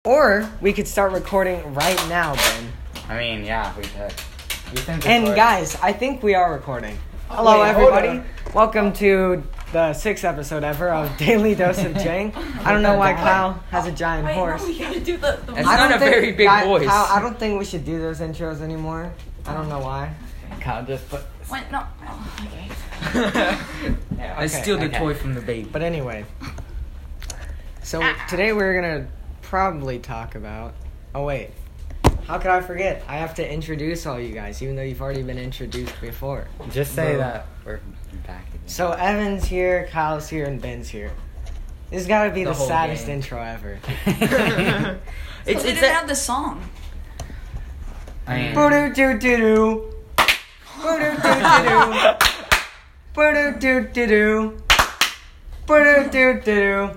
Or we could start recording right now, Ben. I mean, yeah, we could. And guys, I think we are recording. Hello, everybody. Welcome to the 6th episode ever of Daily Dose of Jang. I don't know why Kyle has a giant horse. No, we gotta do the It's not a very big voice. Kyle, I don't think we should do those intros anymore. I don't know why. Kyle just put. Wait, no. Oh, okay. Yeah, I steal the toy from the baby. But anyway, so today we're gonna probably talk about. Oh wait, how could I forget? I have to introduce all you guys, even though you've already been introduced before. Just say that we're back again. So Evan's here, Kyle's here, and Ben's here. This has got to be the whole saddest gang. intro ever. We didn't have the song. I mean, Boo-doo-doo-doo-doo. Boo-doo-doo-doo-doo. Boo-doo-doo-doo-doo. Boo-doo-doo-doo-doo.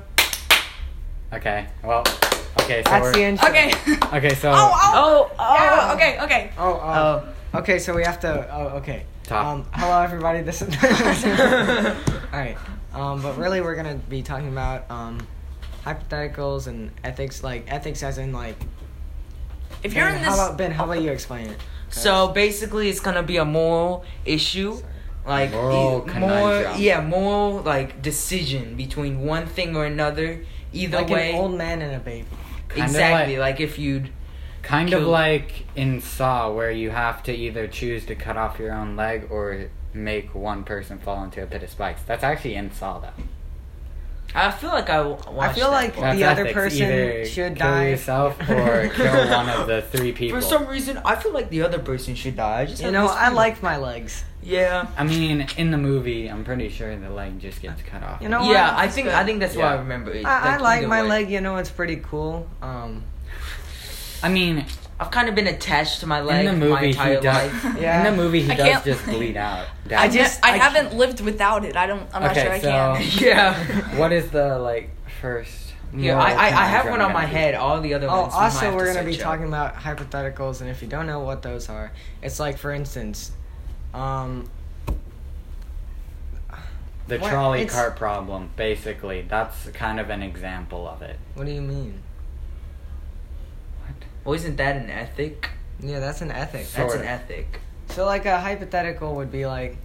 okay, well, okay, so That's the we're. intro. Okay. Okay, so. Yeah, okay. Okay, so we have to. Oh, okay. Talk. Hello, everybody. This is. Alright. But really, we're gonna be talking about hypotheticals and ethics, like ethics as in like. If you're Ben, in how this, about Ben? How about you explain it? So basically, it's gonna be a moral issue, like Moral conundrum. moral like decision between one thing or another. Either Like way, an old man and a baby. Kinda exactly. Like if you'd Kind of Kill- like in Saw, where you have to either choose to cut off your own leg or make one person fall into a pit of spikes. That's actually in Saw, though. I feel like I watched I feel that like one. the other ethics. person Either should kill die. yourself or kill one of the three people. For some reason, I feel like the other person should die. I just You have know, this I feeling. like my legs. Yeah. I mean, in the movie, I'm pretty sure the leg just gets cut off. You know what? Yeah, I think that's what I Yeah. remember. It, I like either my way. leg. You know, it's pretty cool. I mean, I've kind of been attached to my leg in the my movie, entire he does. life. Yeah. In the movie, he I does can't- just bleed out. I just- I I haven't lived without it. I'm not Okay, sure I so- can. Yeah. What is the first? Yeah, moral I have conundrum one on my gonna be? head. All the other Oh, ones. we might also, have we're to going to be search talking up. about hypotheticals, and if you don't know what those are, it's like, for instance, The What? trolley It's- cart problem, basically. That's kind of an example of it. what do you mean? Well, isn't that an ethic? Yeah, that's an ethic. Sort That's of. an ethic. So, like, a hypothetical would be like,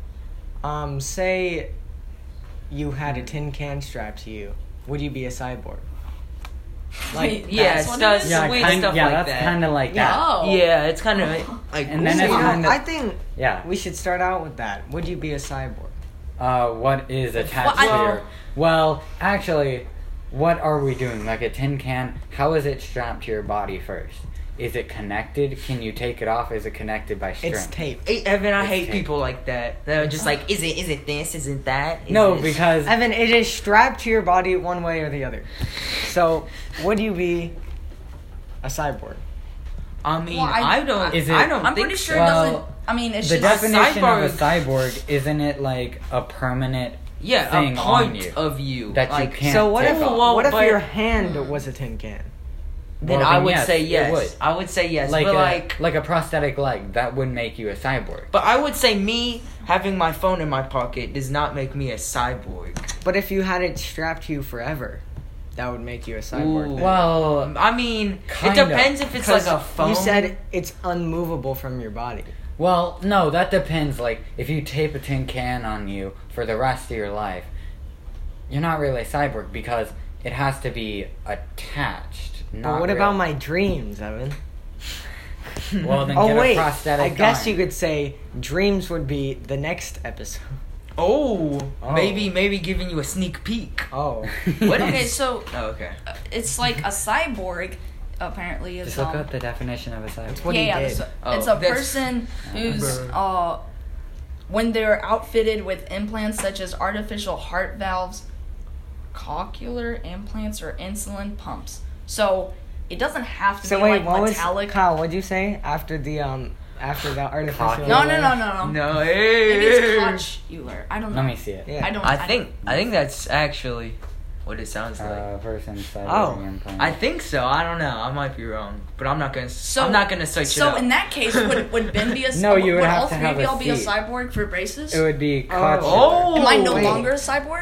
say you had a tin can strapped to you. Would you be a cyborg? Like, Yeah, That's it what does it is? Yeah, weird kind, stuff yeah, like that's that. kind of like Yeah. that. Oh. Yeah, it's kind of like. And then so, it's you know, kind I of think yeah. we should start out with that. Would you be a cyborg? What is attached Well, to your? Well, actually, what are we doing? Like a tin can? How is it strapped to your body first? Is it connected? Can you take it off? Is it connected by string? It's tape. Hey, Evan, I It's hate tape. people like that. They're just like, is it this? Isn't that? Is No, this? because Evan, it is strapped to your body one way or the other. So, would you be a cyborg? I mean, Well, I don't. Is it- I don't I'm think pretty sure so. it Well, doesn't. I mean, it's the just. definition of a cyborg- cyborg isn't it like a permanent Yeah, thing a on part you of you that like, you can't So what take if off? Well, what if but- your hand was a tin can? Then Well, I then would yes, say it yes. would. I would say yes. like but like a prosthetic leg that would make you a cyborg. but I would say me having my phone in my pocket does not make me a cyborg. But if you had it strapped to you forever, that would make you a cyborg. Ooh. then. Well, I mean, Kinda. it depends if it's like Because a phone. You said it's unmovable from your body. well, no, that depends. Like, if you tape a tin can on you for the rest of your life, you're not really a cyborg because it has to be attached. Not But what real. about my dreams, Evan? Well, then Oh get wait, a prosthetic I guess arm. you could say dreams would be the next episode. Oh, Oh. maybe giving you a sneak peek. Oh, What Okay, is- so Oh, okay. it's like a cyborg. Apparently, is Just look up the definition of a cyborg. That's what he did. It's Oh, a that's- person who's Bruh. when they're outfitted with implants such as artificial heart valves, cochlear implants, or insulin pumps. So it doesn't have to So be wait, like what was metallic. Kyle? What'd you say after the artificial? Cochlear. No. No, Maybe hey. it's cochlear. I don't know. Let me see it. Yeah. I don't. I think that's actually what it sounds like. Person cyborg Oh. implant. I think so. I don't know. I might be wrong, but I'm not gonna. So I'm not gonna search it So up. in that case, would Ben be a? No, you would would have all to three have of a y'all be a seat. cyborg for braces? It would be Oh. cochlear. Oh. Am I no wait. longer a cyborg?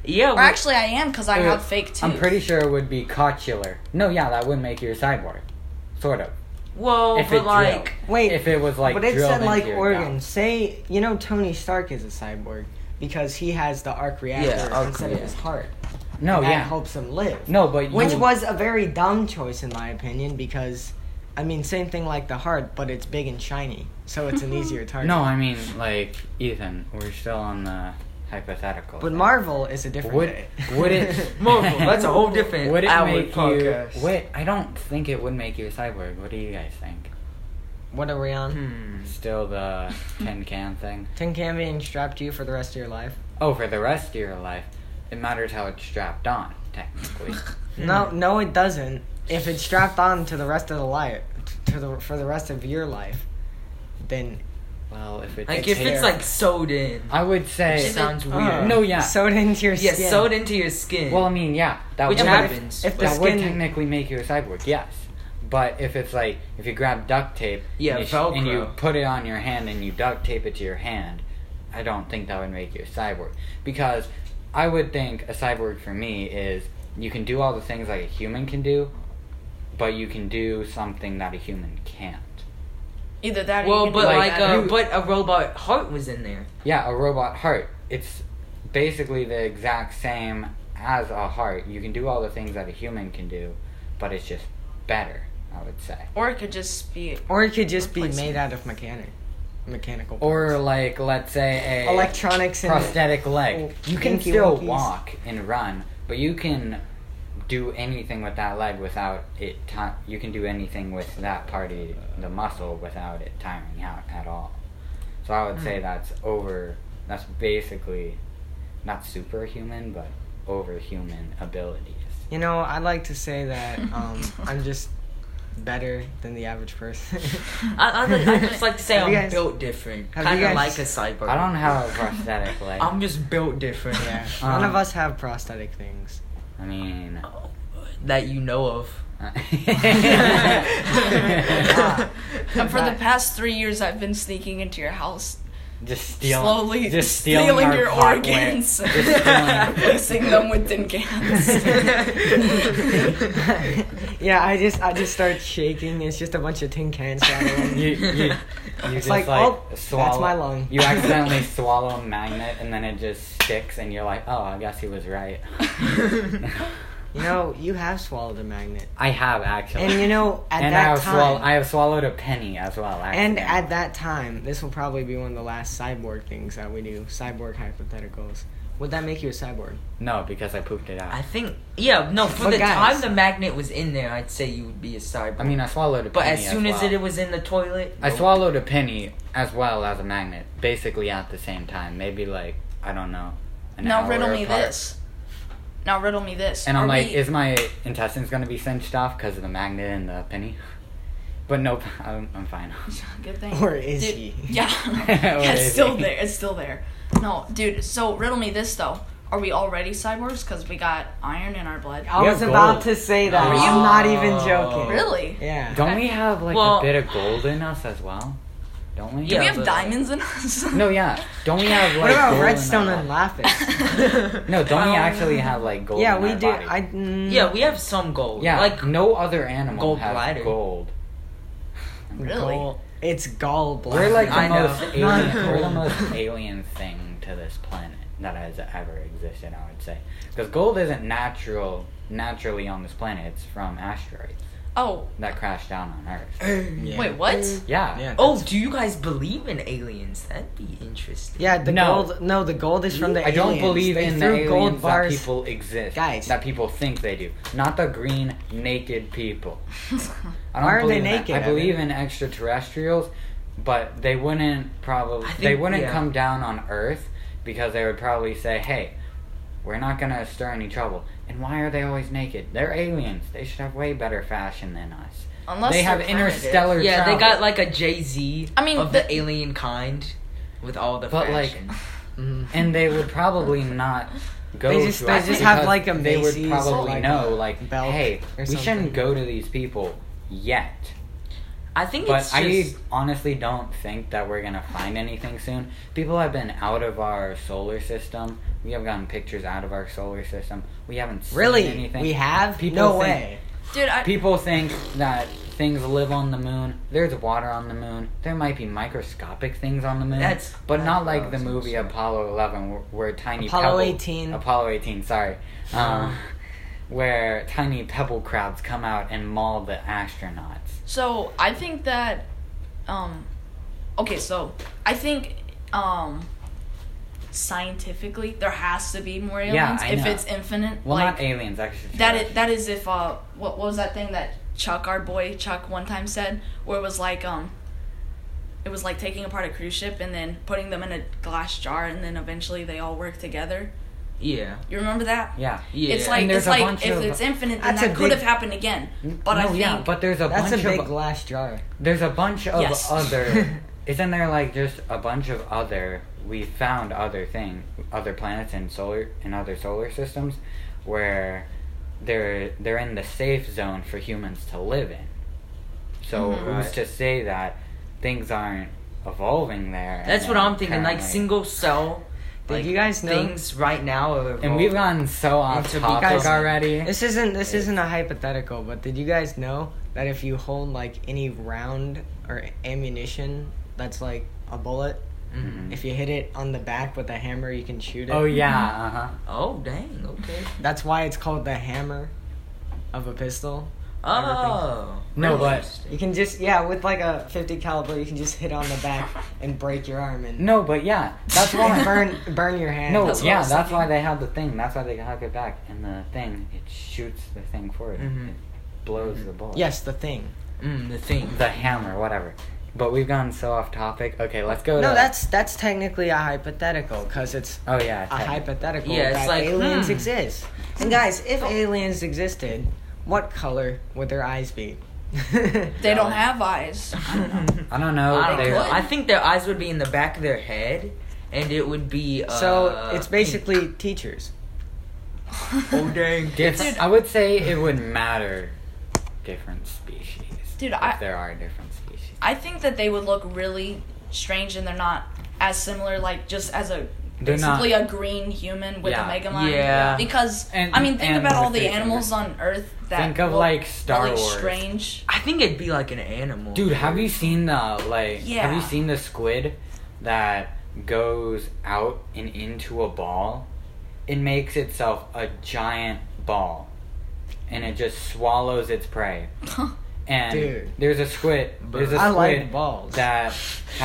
Yeah. Or actually, I am because I Uh, have fake teeth. I'm pretty sure it would be coccular. No, yeah, that would make you a cyborg. Sort of. Well, If but it like. drilled. Wait, If it was like but it drilled said into like your organs. Say, Tony Stark is a cyborg because he has the arc reactor arc instead of his heart. No, and that yeah. helps him live. No, but you, Which was a very dumb choice in my opinion because, I mean, same thing like the heart, but it's big and shiny, so it's an easier target. No, I mean, like, Ethan, we're still on the hypothetical. But thing. Marvel is a different Would day. would it Marvel, that's a whole different would it hour make podcast. you? Wait, I don't think it would make you a cyborg. What do you guys think? What are we on? Still the tin can thing? Tin can being strapped to you for the rest of your life? Oh, for the rest of your life, it matters how it's strapped on, technically. No, it doesn't. If it's strapped on to the rest of the life, for the rest of your life, then Well, if it's Like if hair. it's like sewed in. I would say It sounds weird. No, yeah. sewed into your Yeah, skin. sewed into your skin. Well, I mean, yeah, that Which would happens. If the that would skin, technically make you a cyborg, yes. But if it's like if you grab duct tape Yeah, and, and you Velcro. put it on your hand and you duct tape it to your hand, I don't think that would make you a cyborg. Because I would think a cyborg for me is you can do all the things like a human can do, but you can do something that a human can't. Either that or well, you can but do like, that. but a robot heart was in there. Yeah, a robot heart. It's basically the exact same as a heart. You can do all the things that a human can do, but it's just better, I would say. Or it could just be. or it could just be Replacement. made out of mechanical. Or parts. like, let's say a electronics and prosthetic leg. Oh, You can Winky still Winkies. walk and run, but you can do anything with that leg without it. You can do anything with that part of the muscle without it tiring out at all. So I would say that's over. That's basically not superhuman, but overhuman abilities. I'd like to say that I'm just better than the average person. I just like to say Have you I'm guys- built different. have Kind you of guys- like a cyborg. I don't have a prosthetic leg. I'm just built different. Yeah, none of Um, us have prosthetic things. I mean. That you know of. And for the past 3 years, I've been sneaking into your house, Just stealing, slowly just stealing our your hardware. organs, Just stealing. replacing them with tin cans. Yeah, I just start shaking. It's just a bunch of tin cans rattling. You It's just like, like, oh, swallow. that's my lung. You accidentally swallow a magnet and then it just sticks and you're like, oh, I guess he was right. You have swallowed a magnet, I have actually. and at and that time, I have swallowed a penny as well. and at accidentally. that time, this will probably be one of the last cyborg things that we do. Cyborg hypotheticals. Would that make you a cyborg? No, because I pooped it out. I think, for But the guys- time the magnet was in there, I'd say you would be a cyborg. I mean, I swallowed a but penny as soon as well. it was in the toilet, I nope. swallowed a penny as well as a magnet, basically at the same time. Maybe like, I don't know, an Now hour riddle me apart. this. Now riddle me this. And I'm Are like, we- is my intestines gonna be cinched off because of the magnet and the penny? But nope, I'm fine. Good thing. Or is Dude, he? Yeah. Or It's is still he? there. It's still there. No, dude. So riddle me this though. Are we already cyborgs? Because we got iron in our blood. I We was have about gold. to say that. Are you? I'm not even joking. Really? Yeah. Don't we have like Well- a bit of gold in us as well? Don't we? Do we Yeah, have but- diamonds in us? No, yeah. Don't we have like What about gold redstone in our and body? lapis? No, don't we actually have like gold Yeah, in we our do. body? Yeah, we have some gold. Yeah, like no other animal gold has bladder. gold. Really? It's gallbladder. We're like I the know. most alien. We're the most alien thing to this planet that has ever existed. I would say because gold isn't naturally on this planet. It's from asteroids Oh, that crashed down on Earth. Yeah. wait, what? Yeah. Yeah. Oh, do you guys believe in aliens? That'd be interesting. Yeah, the No. gold. No, the gold is from the I don't aliens. believe They in the threw aliens gold that bars. people exist. Guys. That people think they do. Not the green, naked people. I don't Why are they believe that. naked, I believe Evan? in extraterrestrials, but they wouldn't probably. I think- They wouldn't yeah. come down on Earth because they would probably say, "Hey, we're not gonna stir any trouble." And why are they always naked? They're aliens. They should have way better fashion than us. Unless they have they're primitive. interstellar Yeah, travel. they got like a Jay-Z I mean, of the- the alien kind with all the But, like, fashion. Mhm. and they would probably not go They just- to they us just have, because like, a they would Macy's or, probably like, know a like Belk hey or we something. shouldn't go to these people yet I think But it's I just... honestly don't think that we're gonna find anything soon. People have been out of our solar system. We have gotten pictures out of our solar system. We haven't seen Really? anything. We have? People No think- way. Dude, People think that things live on the moon. There's water on the moon. There might be microscopic things on the moon. But not like the movie Apollo 11 where tiny Apollo pebble- 18. Apollo 18, sorry. Where tiny pebble crowds come out and maul the astronauts. So I think that, okay, so I think, scientifically there has to be more aliens I if know. it's infinite. Well, like, not aliens, actually. that is if what was that thing that Chuck, our boy Chuck, one time said, where it was like taking apart a cruise ship and then putting them in a glass jar and then eventually they all work together. Yeah. You remember that? Yeah. Yeah. It's like And there's a bunch if of- it's infinite, then That's a that could big- have happened again. But no, I think yeah, but there's a That's bunch a big of glass jar. there's a bunch of Yes. other. Isn't there like just a bunch of other? We found other planets in other solar systems, where they're in the safe zone for humans to live in. So Mhm. who's Right. to say that things aren't evolving there? That's what I'm thinking. Like, currently- single cell... Did like, you guys know- things right now are And we've gotten so off to be topic guys- already. This isn't a hypothetical, but did you guys know that if you hold like any round or ammunition that's like a bullet, Mhm. if you hit it on the back with a hammer, you can shoot it? Oh yeah, Oh, dang. Okay. That's why it's called the hammer of a pistol. Oh. No, but- interesting. You can just with like a 50 caliber, you can just hit on the back and break your arm and No, but yeah, that's and why. burn your hand. No, That's what I yeah, was that's why thinking. they have the thing. That's why they hook it back, and the thing it shoots the thing forward. Mhm. It blows the bullet. Yes, the thing. The thing. the hammer, whatever. But we've gone so off topic. Okay, let's go. No, to, that's technically a hypothetical because it's Oh yeah, a hypothetical Yeah, it's that like, aliens exist. And guys, if aliens existed, what color would their eyes be? they don't have eyes. I don't know. I don't know. I don't They They're- know. could. I think their eyes would be in the back of their head, and it would be. So it's basically teachers. Oh dang! Dude, I would say it would matter different species. Dude, if there are different species. I think that they would look really strange and they're not as similar, like just as a They're basically not- a green human with Yeah. a mega mind. Yeah. Because And- I mean, think and about all with the faces. animals on Earth that Think of look like Star really Wars. strange. I think it'd be like an animal. Dude, have you seen the Have Yeah. you seen the squid that goes out and into a ball? It makes itself a giant ball, and it just swallows its prey. And Dude. there's a squid. There's a I squid like balls. that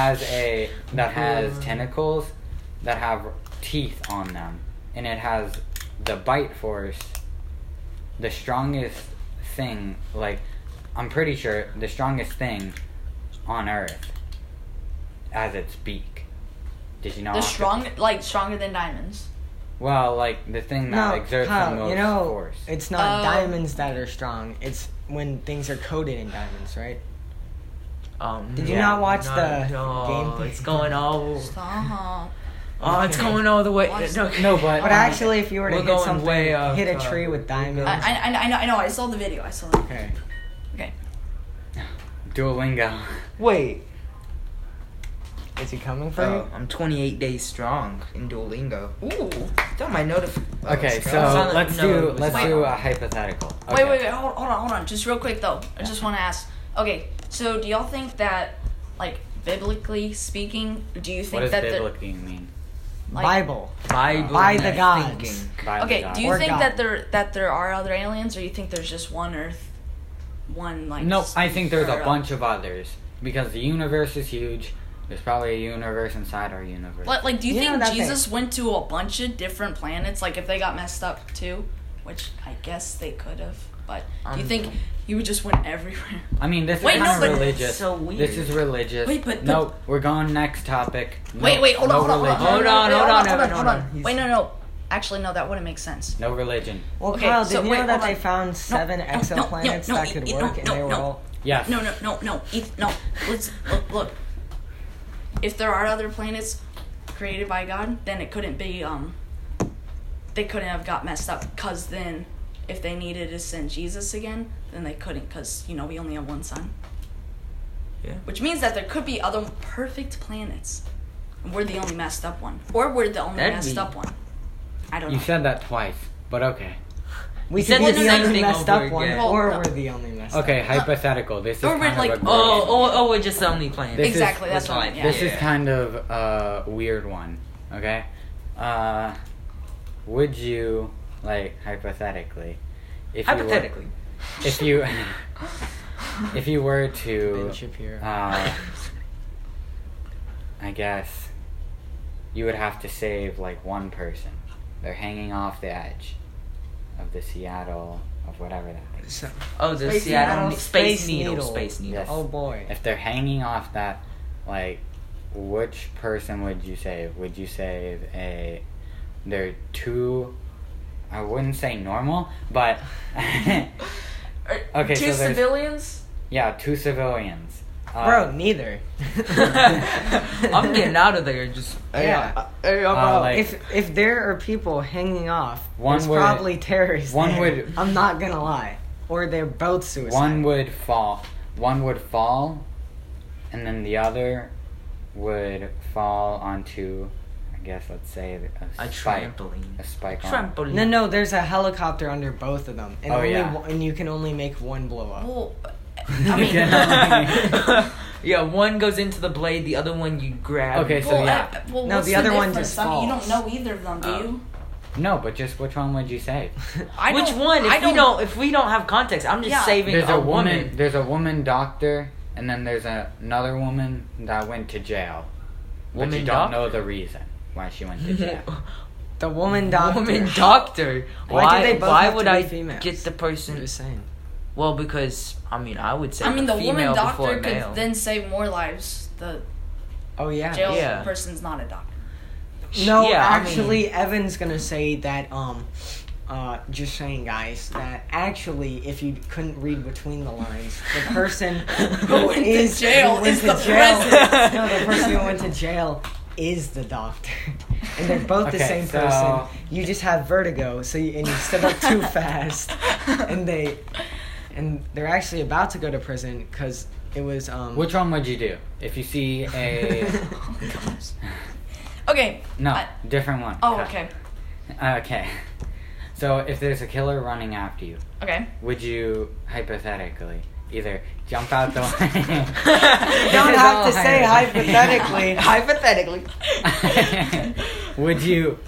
has tentacles that have teeth on them, and it has the bite force. The strongest thing, like I'm pretty sure, the strongest thing on Earth as its beak. Did you know? The stronger than diamonds. Well, like the thing that exerts Kyle, the most you know, force. it's not Oh. diamonds that are strong. It's when things are coated in diamonds, right? Did you Yeah. not watch the No, game? it's going all. Stop. Oh, it's going all the way. Watch No, No, but But actually, if you were to We're hit going something, way off hit a topic. tree with diamonds. I know. I saw the video. I saw the Okay. Okay. Duolingo. Wait. Is he coming for you? I'm 28 days strong in Duolingo. Ooh. It's on my notification. Okay, so Silent- let's no, do Wait. a hypothetical. Wait, Okay. wait. Hold on. Just real quick though. I just want to ask. Okay, so do y'all think that, like, biblically speaking, do you What think does that biblically mean? like, Bible. Bible By the and gods. thinking. By the Okay, God. do you Or think God. that there are other aliens, or you think there's just one Earth, one like? No, I think there's or, a bunch of others because the universe is huge. There's probably a universe inside our universe. Like, do you, You know think that Jesus went to a bunch of different planets? Like, if they got messed up too, which I guess they could have. But do you think he would just went everywhere? I mean, this is Wait, no, kind but- of religious. so weird. This is religious. Wait, but- no, we're going next topic. No, Wait, hold no on. religion. Hold on. Wait, no. Actually, no, that wouldn't make sense. No religion. Well, Okay, Kyle, so did you wait, know that hold they on. found 7 exoplanets that could work, and they were all... Yes. No. Let's look. If there are other planets created by God, then it couldn't be they couldn't have got messed up, because then if they needed to send Jesus again, then they couldn't, because we only have one son. Yeah. Which means that there could be other perfect planets. And we're the only messed up one. Or we're the only messed up one. I don't know. You said that twice, but okay. We said could be the the same only thing messed over up one, again. or Well, we're the only messed up Okay, hypothetical. This is Or we're kind like- of a gray Oh, we're just the only planet. This is- Exactly, that's we're what I fine. mean. Yeah. This is kind of a weird one, okay? Would you, like, hypothetically, if Hypothetically. you were, if you were to, Ben Shapiro. I guess, you would have to save, like, one person. They're hanging off the edge of the Seattle, of whatever that is. So- Oh, the Space Seattle Needle. Space Space Needle. Needle. Space Needle. Yes. Oh boy. If they're hanging off that, like, which person would you save? Would you save they're two, I wouldn't say normal, but, okay, Two so there's, civilians? yeah, two civilians. Bro, neither. I'm getting out of there. Just Yeah. like, if there are people hanging off, One it's would- probably terrorists. one there. would- I'm not gonna lie. Or they're both suicide. one would fall, and then the other would fall onto, I guess, let's say, a spike. trampoline. A spike on. Trampoline. No, there's a helicopter under both of them, and Oh, only yeah. and you can only make one blow up. Well, I mean, Yeah, one goes into the blade, the other one you grab. Okay, so well, yeah. well, No, what's the other one difference? just I mean, you don't falls. know either of them, do Oh. you? No, but just which one would you save? I Which don't- one? I If we don't have context, I'm just Yeah. saving There's a a woman. woman. There's a woman doctor, and then there's another woman that went to jail. But Woman you don't doc- know the reason why she went to jail. The woman doctor. Woman doctor. Why did they both Why have would to be I females? get the I'm person? just saying. Well, because I mean, I would say I mean, the female woman before doctor a male. could then save more lives. The Oh yeah. jail Yeah. person's not a doctor. No, Yeah, I actually, Evan's gonna say that. Just saying, guys, that actually, if you couldn't read between the lines, the person who went to is jail who went is to the jail. president. No, the person who went to jail is the doctor, and they're both the Okay, same so- person. You just have vertigo, so and you stood up too fast, and they're actually about to go to prison because it was Which one would you do if you see a? Okay. No, I- different one. Oh, okay. Okay. So if there's a killer running after you, Okay. would you hypothetically either jump out the way? You don't have to say hypothetically. Hypothetically. Would you?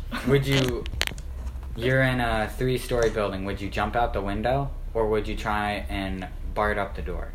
You're in a 3-story building. Would you jump out the window, or would you try and bar up the door?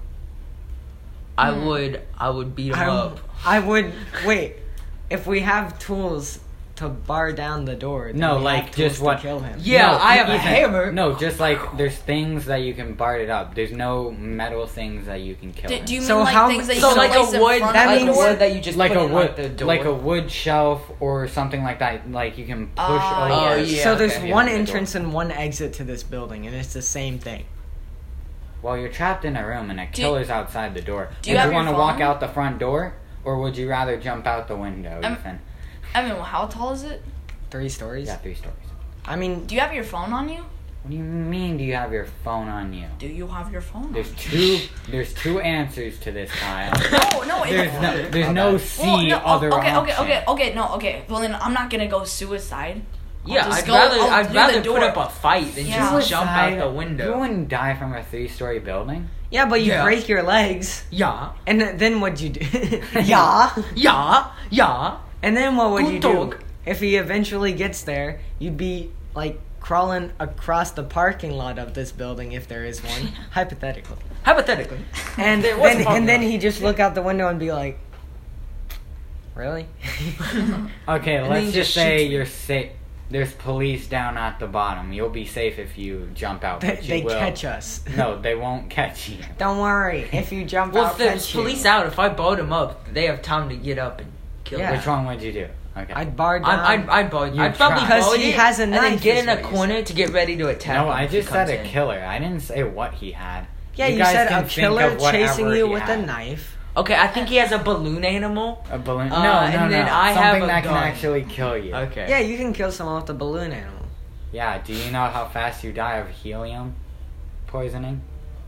I would beat him up. I would wait. If we have tools to bar down the door, then No, we like, have tools just to what- kill him. Yeah, No, I have a Ethan, hammer. No, just like there's things that you can bar it up. There's no metal things that you can kill him. Do you mean So like how- things that you So can like place a in wood, front that of like the a means- door? wood that you just like put a in wood, like the door. like a wood shelf or something like that. Like you can push Oh, over. Oh, yes. yeah. So there's okay. one Yeah, the door. entrance and one exit to this building, and it's the same thing. Well, you're trapped in a room and a killer's outside the door. do you Would have you your want to walk phone? out the front door, or would you rather jump out the window, Ethan? Evan, how tall is it? 3 stories. Yeah, 3 stories. I mean, Do you have your phone on you? What do you mean? Do you have your phone on you? Do you have your phone There's on? two answers to this, Kyle. No, There's no C other option. Okay. Well, then I'm not gonna go suicide. Yeah, just I'd do the rather door. put up a fight than Yeah. just jump out Suicide? the You window. wouldn't die from a 3-story building. yeah, but you Yeah. break your legs, Yeah, and then what'd you do? yeah. yeah. And then what would you do? Good dog. If he eventually gets there, you'd be like crawling across the parking lot of this building if there is one, hypothetically. Hypothetically. And There was a then parking lot. he just look out the window and be like, "Really?" Okay, then let's he just just say shoots you're safe. There's police down at the bottom. You'll be safe if you jump out. they but you they will. catch us. No, they won't catch you. Don't worry. If you jump Well, out, if there's catch you. police out, if I bowed him up, they have time to get up and kill Yeah. him. Which one would you do? Okay. I'd bar down. I'd bow. You I'd probably try. bow Because he it has a and then knife, get is in a what you corner to get ready to attack. no, him I if he just said comes a in. killer. I didn't say what he had. yeah, you guys said can a think killer of whatever chasing you he with a had. knife. Okay, I think he has a balloon animal. A balloon? Uh, no, and then I have Something a that gun. can actually kill you. Okay. Yeah, you can kill someone with a balloon animal. Yeah. Do you know how fast you die of helium poisoning?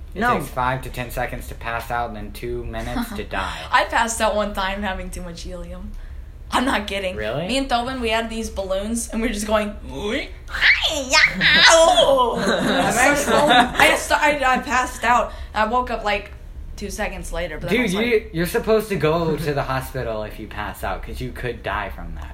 It No. takes 5 to 10 seconds to pass out and then 2 minutes to die. I passed out one time having too much helium. I'm not kidding. Really? Me and Tobin, we had these balloons, and we were just going. I passed out. I woke up like 2 seconds later. But then I Dude, was like, you're supposed to go to the hospital if you pass out because you could die from that.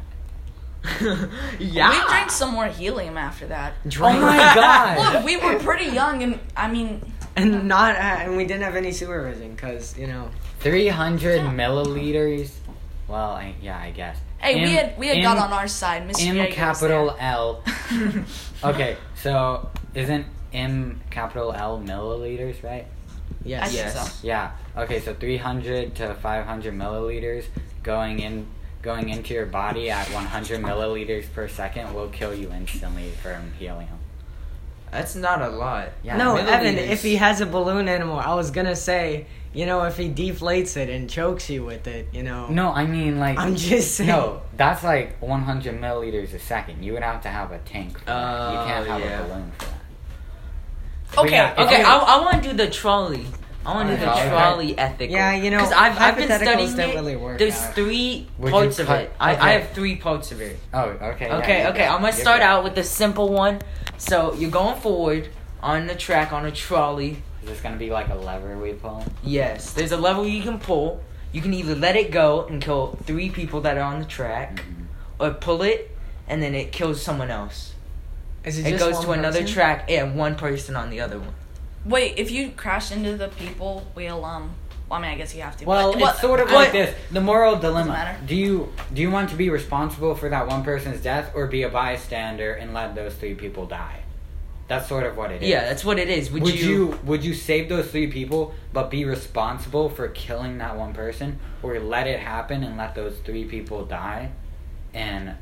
Yeah. we drank some more helium after that. Oh my god! Look, we were pretty young, and I mean, And we didn't have any supervision because 300 milliliters. Well, I guess. hey, we had God on our side. Miss M Viegas was capital there. L. Okay, so isn't M capital L milliliters, right? I yes. think Yes. so. Yeah. Okay, so 300 to 500 milliliters going into your body at 100 milliliters per second will kill you instantly from helium. That's not a lot. Yeah. No, milliliters. Evan, if he has a balloon animal, I was gonna say, if he deflates it and chokes you with it, No, I mean like. I'm just saying. No, that's like 100 milliliters a second. You would have to have a tank for that. You can't have yeah. a balloon for that. But Okay, yeah, if Okay, you- I want to do the trolley. I want to do the Okay. trolley ethical. Yeah, because I've been hypotheticals studying don't it. really work There's out. 3 Would parts you of cut- it. I okay. have 3 parts of it. Oh, okay. Okay, yeah, okay. I'm gonna You're start good. out with the simple one. So you're going forward on the track on a trolley. Is this gonna be like a lever we pull? Yes, there's a lever you can pull. You can either let it go and kill 3 people that are on the track, Mhm. or pull it and then it kills someone else. Is It just goes one to another person? track and one person on the other one. Wait, if you crash into the people, we'll Well, I mean, I guess you have to. Well, but, it's sort of what- like this. The moral dilemma. matter. Do you want to be responsible for that one person's death or be a bystander and let those 3 people die? That's sort of what it is. Yeah, that's what it is. Would you save those 3 people but be responsible for killing that one person, or let it happen and let those 3 people die and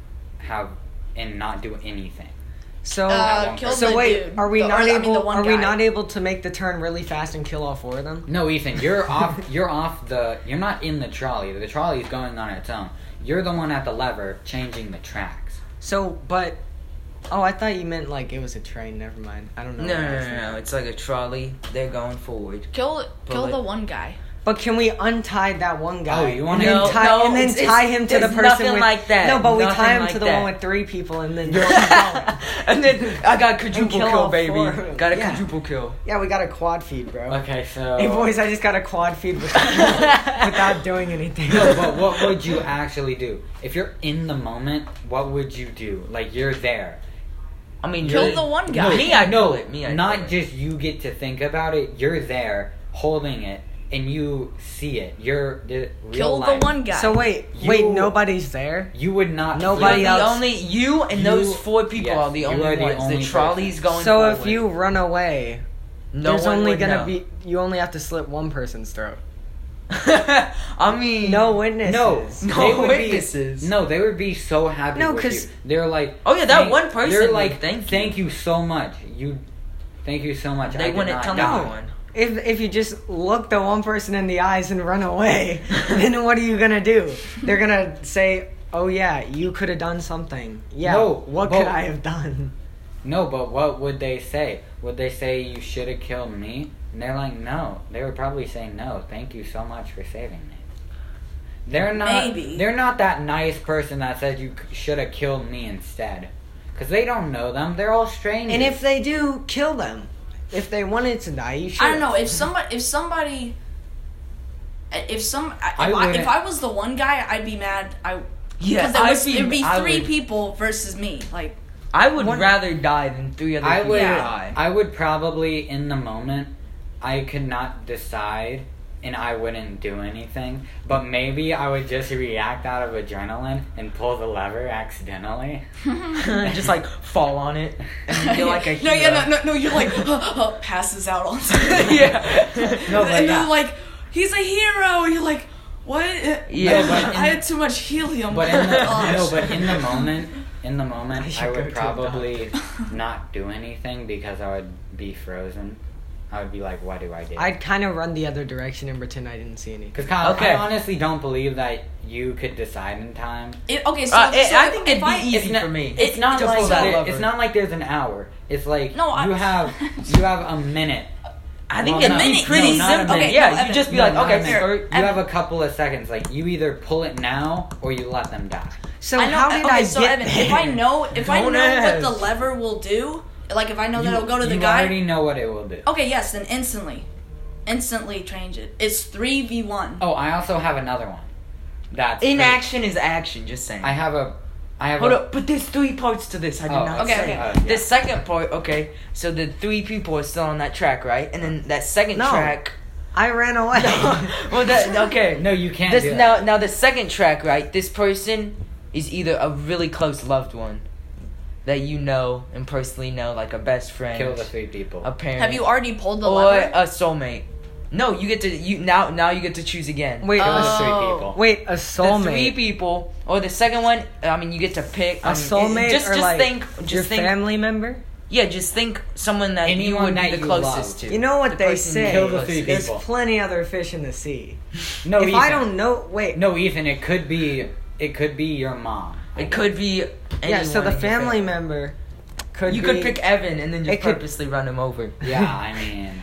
not do anything? So, kill so the wait, dude. are we The- not or, I mean, able? the one Are we guy. not able to make the turn really fast and kill all 4 of them? No, Ethan, you're off. You're not in the trolley. The trolley's going on its own. You're the one at the lever changing the tracks. So, but I thought you meant like it was a train. Never mind. I don't know. No, what I no, was no, thinking. no. It's like a trolley. They're going forward. kill Bullet. the one guy. But can we untie that one guy? Oh, you wanna- and then No, tie, no, and then it's- tie him to the there's person nothing with like that. No, but we Nothing tie him like to the that. one with 3 people, and then And then I got quadruple kill kill, all baby. 4 of them. Got a Yeah. quadruple kill. Yeah, we got a quad feed, bro. Okay, so. Hey boys, I just got a quad feed without doing anything. No, but what would you actually do? If you're in the moment, what would you do? Like, you're there. I mean, Kill you're- the one guy. No, me, I no, pull it. Me, I not pull it. just you get to think about it. You're there, holding it, and you see it. You're the real Kill life. the one guy. So wait, nobody's there. You would not. Nobody You're the else- only you and those 4 people yes, are the you only are the ones. only The trolley's person. going So forward. if you run away, no there's one only would gonna know. be. You only have to slit one person's throat. I mean, No witnesses. No, No they would witnesses. No, they would be so happy. No, with 'cause- you. They're like, Oh, yeah, that thank- one person They're would like, thank you. you so much. Thank you so much. I They did wouldn't not tell die. anyone. If you just look the one person in the eyes and run away, then what are you gonna do? They're gonna say, "Oh yeah, you could have done something." Yeah, No, what but- could I have done? No, but what would they say? Would they say you should have killed me? And they're like, no. They would probably say, no, thank you so much for saving me. They're not. Maybe. They're not that nice person that said you should have killed me instead, because they don't know them. They're all strangers. And if they do, kill them. If they wanted to die, you should. I don't know if somebody. If wouldn't- I was the one guy, I'd be mad. Yeah, Because it'd be I 3 would- people versus me. Like, I would One- rather die than 3 other I people would, die. I would probably in the moment, I could not decide, and I wouldn't do anything. But maybe I would just react out of adrenaline and pull the lever accidentally. Just like fall on it and you're like a no, hero. yeah, no, you're like passes out on Yeah. No, but and yeah. then like he's a hero. And you're like, what? Yeah, No, but in- I had too much helium. But Oh in my the gosh. no, but in the moment, I should I go to would a probably not do anything because I would be frozen. I would be like, what do I do? I'd kind of run the other direction and pretend I didn't see anything. Because Kyle, Okay. I honestly don't believe that you could decide in time. Okay, so, I think if it'd be easy not, for me. It's not to like pull that lever. it's not like there's an hour. It's like No, you have a minute. I think Well, it'd no, be minute. pretty no, not a simple. minute. Yeah, No, you Evan. just be No, like, not a okay, minute. skirt. You have a couple of seconds. Like, you either pull it now or you let them die. So I know. how did okay, I so get Evan, there? if I know what Don't the ask. lever will do, like if I know that You- it'll go to the you guy. already know what it will do. Okay, yes, then instantly change it. It's 3v1. Oh, I also have another one. That's Inaction is action, just saying. I have Hold up, but there's 3 parts to this. I did Oh, not okay, say. okay. The second part, okay, so the 3 people are still on that track, right? And then that second No. track. I ran away. Well, that okay. No, you can't This do that. now the second track, right? This person is either a really close loved one that you know and personally know, like a best friend, Kill the 3 people. a parent, Have you already pulled the or lever? a soulmate. No, you get to now you get to choose again. Wait, Kill the Oh. 3 people. wait, a The soulmate. 3 people, or the second one. I mean, you get to pick A soulmate Just or like think, your think. family member? Yeah, just think someone that you Anyone would be that the you closest love. to. You know what The they person say? you Kill the closest 3 to. There's people. plenty other fish in the sea. No, if Ethan. I don't know, wait. No, Ethan. It could be your mom. It could be. Yeah, so anyone the in your family member could You be, could pick Evan and then just It could- purposely run him over. Yeah, I mean.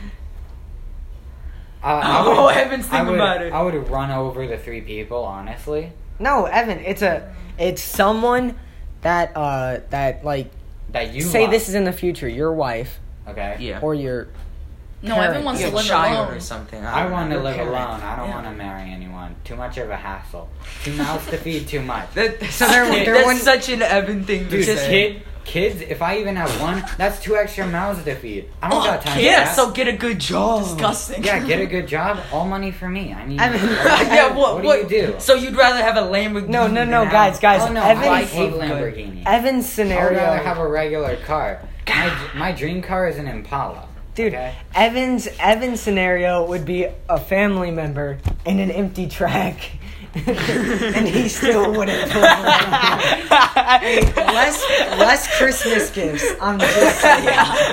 Oh, Evan's thinking about it. I would run over the 3 people, honestly. No, Evan, it's someone that like That you say love. this is in the future, your wife Okay. Yeah. or your No, Evan wants Your to live child alone. or something. I don't want know. to live parent. alone. I don't Yeah. want to marry anyone. Too much of a hassle. 2 mouths to feed, too much. So there that's wouldn't- such an Evan thing to Dude, say. kids, if I even have one, that's 2 extra mouths to feed. I don't Oh, got time for Yeah, that. so get a good job. Disgusting. Yeah, get a good job. All money for me. I mean, Evan- Yeah, what do you do? So you'd rather have a Lamborghini? No, than guys, Oh no, I Evan's, hate Lamborghini. Evan's I scenario. would rather have a regular car. My dream car is an Impala. Dude, okay? Evan's scenario would be a family member in an empty track, and he still wouldn't. less Christmas gifts. I'm just saying.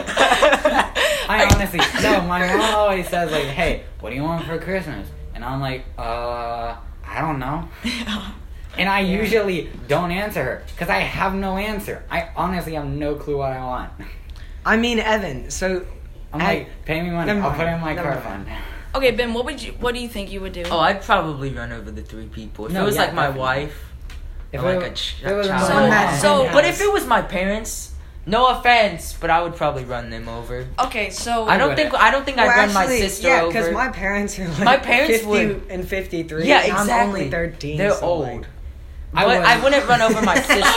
I honestly, no, my mom always says, like, hey, what do you want for Christmas? And I'm like, I don't know. And I usually don't answer her because I have no answer. I honestly have no clue what I want. I mean, Evan. So I'm like, pay me money. Never I'll mind. put it in my Never car mind. fund. Okay, Ben, what do you think you would do? Oh, I'd probably run over the 3 people. If No, it was yeah, like my definitely. wife, If or it like was- a it was child. my mom. So- But if it was my parents, no offense, but I would probably run them over. Okay, so I don't would. think well, I'd run my actually, sister yeah, over. because my parents are like My parents 50 would. and 53. Yeah, and exactly. I'm only 13. They're so, old. like- I wouldn't run over my sister.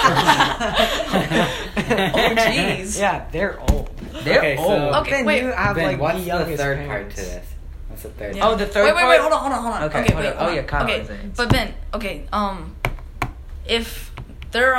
Oh, jeez. Yeah, they're old. They're Okay, so- old. Okay, Ben, wait. you have Ben, like what's the the youngest third part parents. to this? What's the third? Oh, the third Wait, part. hold on. Okay, Okay, hold wait. on. Oh, yeah, Kyle okay, was in. but Ben, okay, if they're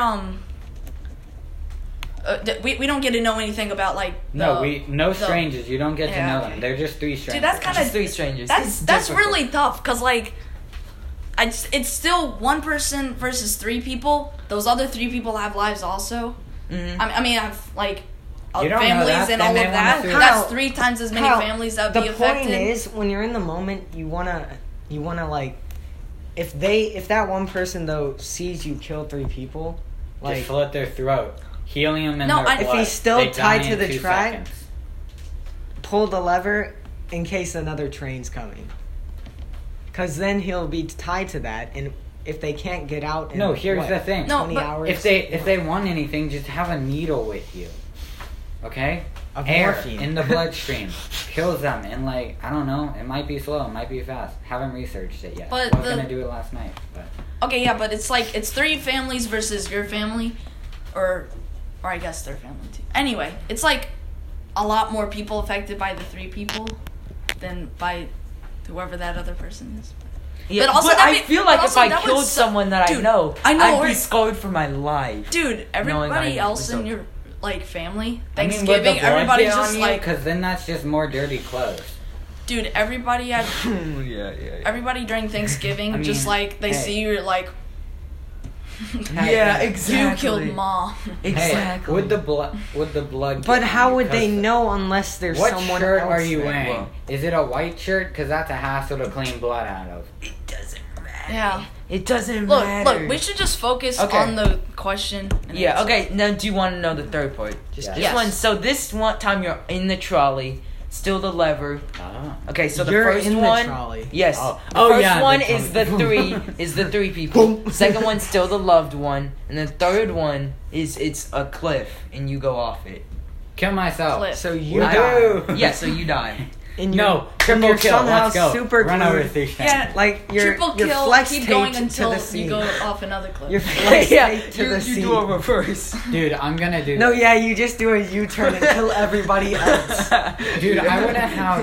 we don't get to know anything about like No, no the- strangers. You don't get to Yeah, know okay. them. They're just 3 strangers. Dude, that's kind Just of 3 strangers. that's It's that's difficult. really tough because like it's still 1 person versus 3 people. Those other 3 people have lives also. Mhm. I mean, have like You don't know families that, and then all they of that. wanna sue- That's Kyle, 3 times as many Kyle, families that the would be affected. point is, when you're in the moment, you wanna like, if that one person though sees you kill 3 people, like Just slit their throat. Helium in No, their I- blood. If he's still They die tied to in the 2 track, seconds. pull the lever in case another train's coming. Cause then he'll be tied to that, and if they can't get out, in, No, here's what, the thing. No, 20 but hours. If they want anything, just have a needle with you. Okay? Of Air morphine. in the bloodstream kills them in like, I don't know, it might be slow, it might be fast. Haven't researched it yet. But I was the- gonna do it last night, but Okay, yeah, but it's like it's 3 families versus your family, or I guess their family too. Anyway, it's like a lot more people affected by the 3 people than by whoever that other person is. Yeah, But also but that I would- feel but like if also I that would killed suck- someone that Dude, I know, I know, I'd be right? scarred for my life. Dude, Knowing everybody I else was in so- your like family, I mean, Thanksgiving, would the blood everybody's get on just you? like, Because then that's just more dirty clothes. dude, everybody had yeah. everybody during Thanksgiving, I mean, just like they hey. see you like, Hey, Yeah, hey, exactly. you killed mom. Exactly. Hey, would the blood? But get how on you? would they 'Cause know unless there's What someone shirt else are you there? wearing? Well- Is it a white shirt? Because that's a hassle to clean blood out of. It doesn't matter. Yeah. It doesn't Look, matter. look, we should just focus Okay. on the question. and Yeah. answer. Okay. Now, do you want to know the third part? Just This Yes. one. So this one time you're in the trolley steal the lever. Oh. Okay, so the You're first in the one, trolley. yes. Oh. The Oh, first yeah, one the is the trolley. three people. Second one, steal the loved one, and the third one is it's a cliff and you go off it. Kill myself. Cliff. So you Woohoo! die. Yeah, so you die. And No, and triple you're kill. somehow Let's go. super Run glued. over through Yeah. Like your Triple kill, flex keep taped going to until the you seat. go off another cliff. Your flex Yeah, taped to you, the you seat. do a reverse. Dude, I'm gonna do No, this. yeah, you just do a U-turn and kill everybody else. Dude, I wouldn't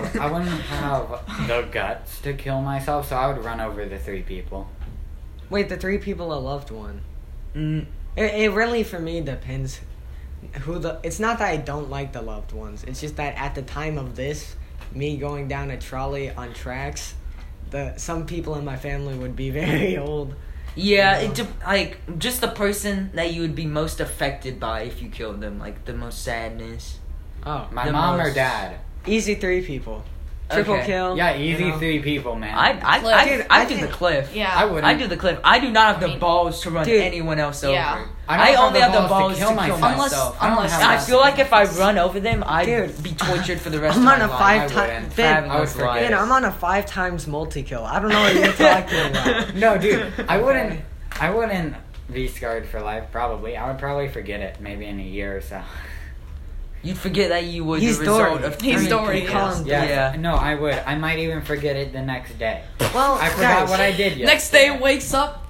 have the guts to kill myself, so I would run over the 3 people. Wait, the 3 people a loved one. Mm, It really for me depends who the. It's not that I don't like the loved ones. It's just that at the time of this, me going down a trolley on tracks, some people in my family would be very old. yeah, Yeah. like just the person that you would be most affected by if you killed them, like the most sadness. Oh, My The mom or most- dad? easy 3 people. Triple Okay. kill. Yeah, easy you know. 3 people, man. I Cliff. do Dude, the cliff. Yeah. I wouldn't. I do the cliff. I do not have the I mean- balls to run Dude. anyone else Yeah. over. I don't I have only the have the balls to balls kill myself. myself. I don't Unless- have I that. feel like if I run over them, I'd Dude. be tortured for the rest I'm of on my a life. 5 I times. wouldn't. Ben, Having I would those forget. lives. Ben, I'm on a 5 times multi-kill. I don't know what you're talking about. No, dude, I wouldn't be scarred for life, probably. I would probably forget it, maybe in a year or so. You'd forget that you were He's the result Dory. of He's 3 Dory, people. Call him Yeah. Yeah. No, I would. I might even forget it the next day. Well, I forgot guys, what I did yesterday. Next day wakes up.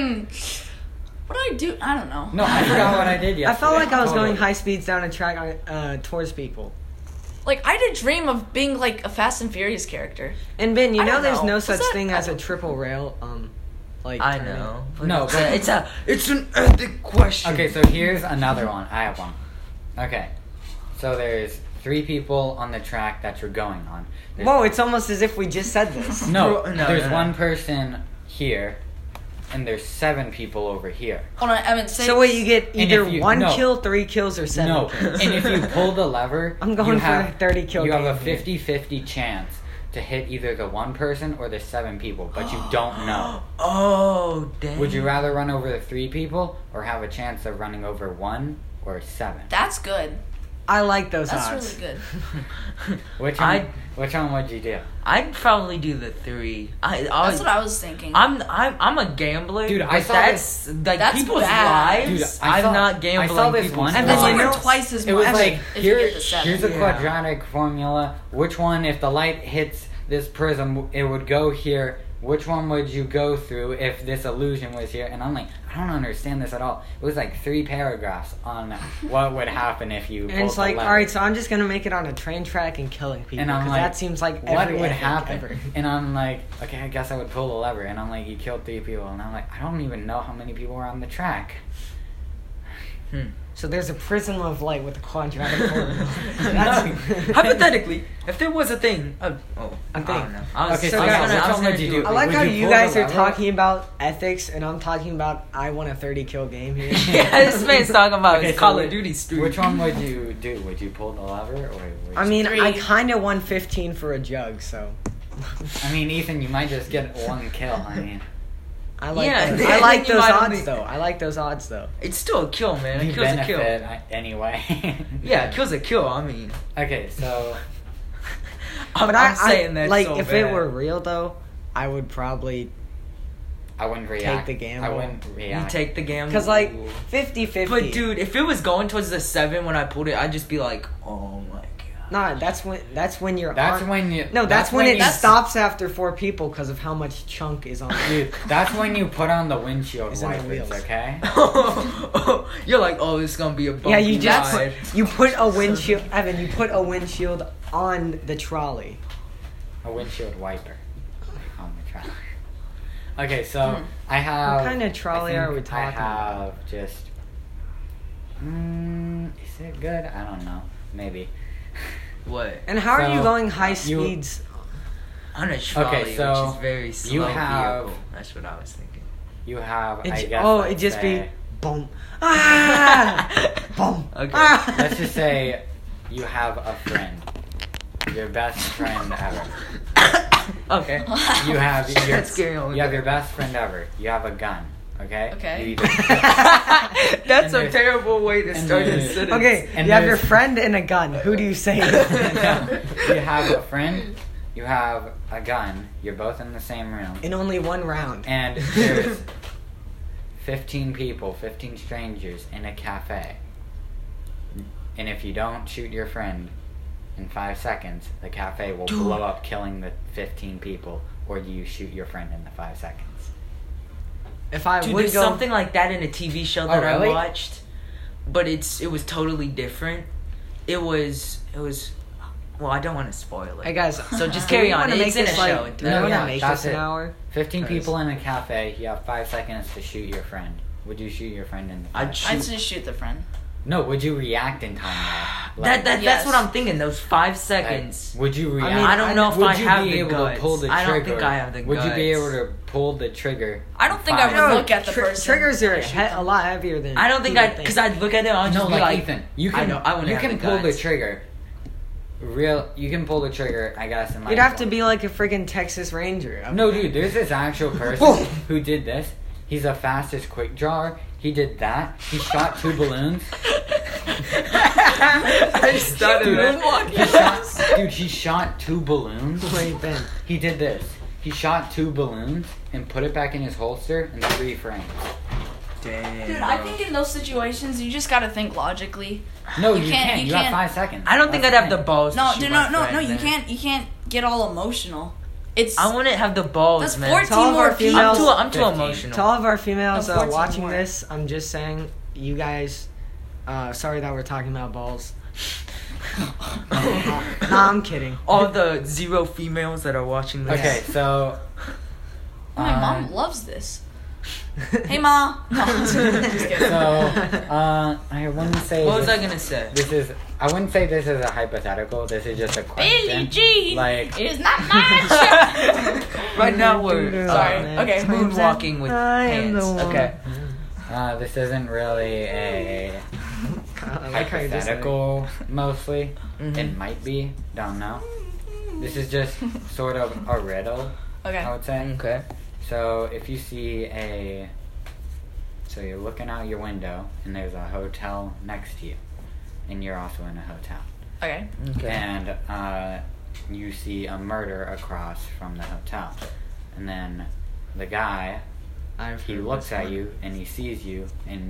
What did I do? I don't know. No, I forgot what I did yesterday. I felt like I was Totally. going high speeds down a track towards people. Like I did dream of being like a Fast and Furious character. And Ben, you I know don't there's know. no Was such that- thing I as a don't- triple rail, like I turning. know. No, but- it's an ethic question. Okay, so here's another one. I have one. Okay. So there's 3 people on the track that you're going on. There's- Whoa, it's almost as if we just said this. No, No, there's no. one person here, and there's 7 people over here. Hold on, Evan. Say. So wait, you get And either if you- 1 no. kill, 3 kills, or 7 No, kills. and if you pull the lever, I'm going you for have, a 30 kill You have a game here. 50-50 chance to hit either the 1 person or the 7 people, but you don't know. Oh, dang. Would you rather run over the 3 people or have a chance of running over 1 or 7? That's good. I like those That's odds. really good. Which I'd- one would you do? I'd probably do the 3. That's what I was thinking. I'm a gambler. Dude, I but saw that's like That's people's bad. lives. Dude, I saw- I'm not I gambling. saw this people's one- and then then you you know- twice as It much was like, if you get the here's 7. a Yeah. quadratic formula. Which one, if the light hits this prism, it would go here. Which one would you go through if this illusion was here? And I'm like, I don't understand this at all. It was like 3 paragraphs on what would happen if you And pulled it's the like, lever. alright, so I'm just gonna make it on a train track and killing people. And I'm Because like, that seems like what every would ethic happen? ever. And I'm like, okay, I guess I would pull the lever. And I'm like, you killed 3 people. And I'm like, I don't even know how many people were on the track. So there's a prism of light with a quadratic formula. Hypothetically, if there was a thing, A I thing. don't know. I was, Okay, so I was guys, gonna, which I was one gonna would you do. do? I like Would how you you pull the guys are lever? talking about ethics and I'm talking about I want a 30 kill game here. Yeah, this man's talking about Okay, his so Call wait, of Duty streak. Which one would you do? Would you pull the lever or would I you- mean, 3. I kind of won 15 for a jug, so. I mean, Ethan, you might just get 1 kill. I mean, I like Yeah, those. and I then like you those might odds only- though. I like those odds though. It's still a kill, man. you A kill's a kill. benefit anyway. Yeah, a kill's a kill. I mean, Okay, so I'm saying that like so if bad. it were real though, I would probably I wouldn't react. the gamble. I wouldn't You react. take the gamble. because like 50-50. But dude, if it was going towards the 7 when I pulled it, I'd just be like, oh my god. Nah, that's when you're. That's on- when you. No, that's when it you, stops after 4 people because of how much chunk is on. Dude, that's when you put on the windshield It's in the wipers. wheels. Okay. You're like, oh, it's gonna be a bumpy Yeah, you just ride. you put a windshield, Evan. You put a windshield on the trolley. A windshield wiper on the trolley. Okay, so I have. What kind of trolley I are we think talking I have about? just. Is it good? I don't know. Maybe. What? And how are you So, going high you- speeds? On a trolley, so which is very slow you have- vehicle. That's what I was thinking. You have. I It's, guess. oh, let's it'd just be say- boom, ah, boom. Okay. Ah. Let's just say you have a friend. Your best friend ever. Okay. You have your That's scary. you have your best friend ever. You have a gun, Okay. Okay. You either That's And a there's- terrible way to and start a there's- sentence. Okay, And you have your there's- friend and a gun. Who do you say? No, you have a friend. You have a gun. You're both in the same room, In only one round. and there's 15 people, 15 strangers in a cafe. And if you don't shoot your friend in 5 seconds, the cafe will Dude. blow up, killing the 15 people. Or do you shoot your friend in the 5 seconds? If I Dude, would there's go, something like that in a TV show that really? I watched, but it was totally different. It was. Well, I don't want to spoil it. hey guys, So just do we carry on. wanna It's make in a this, show. like, It do we No, want to yeah, make that's this an it. hour? 15 Because- people in a cafe. You have 5 seconds to shoot your friend. Would you shoot your friend in the 5 I'd seconds? I'd just shoot the friend. No, would you react in time though? That's Yes. what I'm thinking. Those 5 seconds. Would you react? mean, I don't know if would I you have be the able guts. to pull the trigger? I don't think I have the Would you be guts. able to pull the trigger? I don't think in I five would seconds? look at the person. Triggers are and shoot them. a lot heavier than. I don't think people because I'd look at it. I'd No, just be like like, Ethan, you I can. know, I wouldn't you have can the pull the guts. trigger. You can pull the trigger. I guess. In my You'd have to be like a friggin' Texas Ranger. No, dude. There's this actual person who did this. He's the fastest quick drawer. He did that. He shot 2 balloons. I just thought of Dude, it. he shot 2 balloons. Wait, Ben. He did this. He shot 2 balloons and put it back in his holster in 3 frames. Damn. Dude, I think in those situations you just gotta think logically. No, You you can't- can't. you You have can't- 5 seconds. I don't think I'd That's have the thing. balls. No, to dude, shoot no, my no, friend, no. You man. can't get all emotional. It's I wouldn't have the balls, that's man. 14 To all of our more people. females- I'm too 15. emotional. To all of our females No, 14 watching more. this, I'm just saying, you guys. Sorry that we're talking about balls. Nah, I'm kidding. All the 0 females that are watching this. Okay, so. My mom loves this. Hey, mom. No, just kidding. So, I wouldn't say. What was I this- gonna say? I wouldn't say this is a hypothetical. This is just a question. Billie Jean Like, is not my show. Right now we're Sorry. Okay. moonwalking with I am the hands. one. Okay. this isn't really a I like how you're just like- hypothetical. Mostly, Mhm. it might be. Don't know. This is just sort of a riddle. Okay. I would say. Okay. So if you see so you're looking out your window and there's a hotel next to you, and you're also in a hotel, Okay. Okay. and you see a murder across from the hotel, and then the guy, he looks at you and he sees you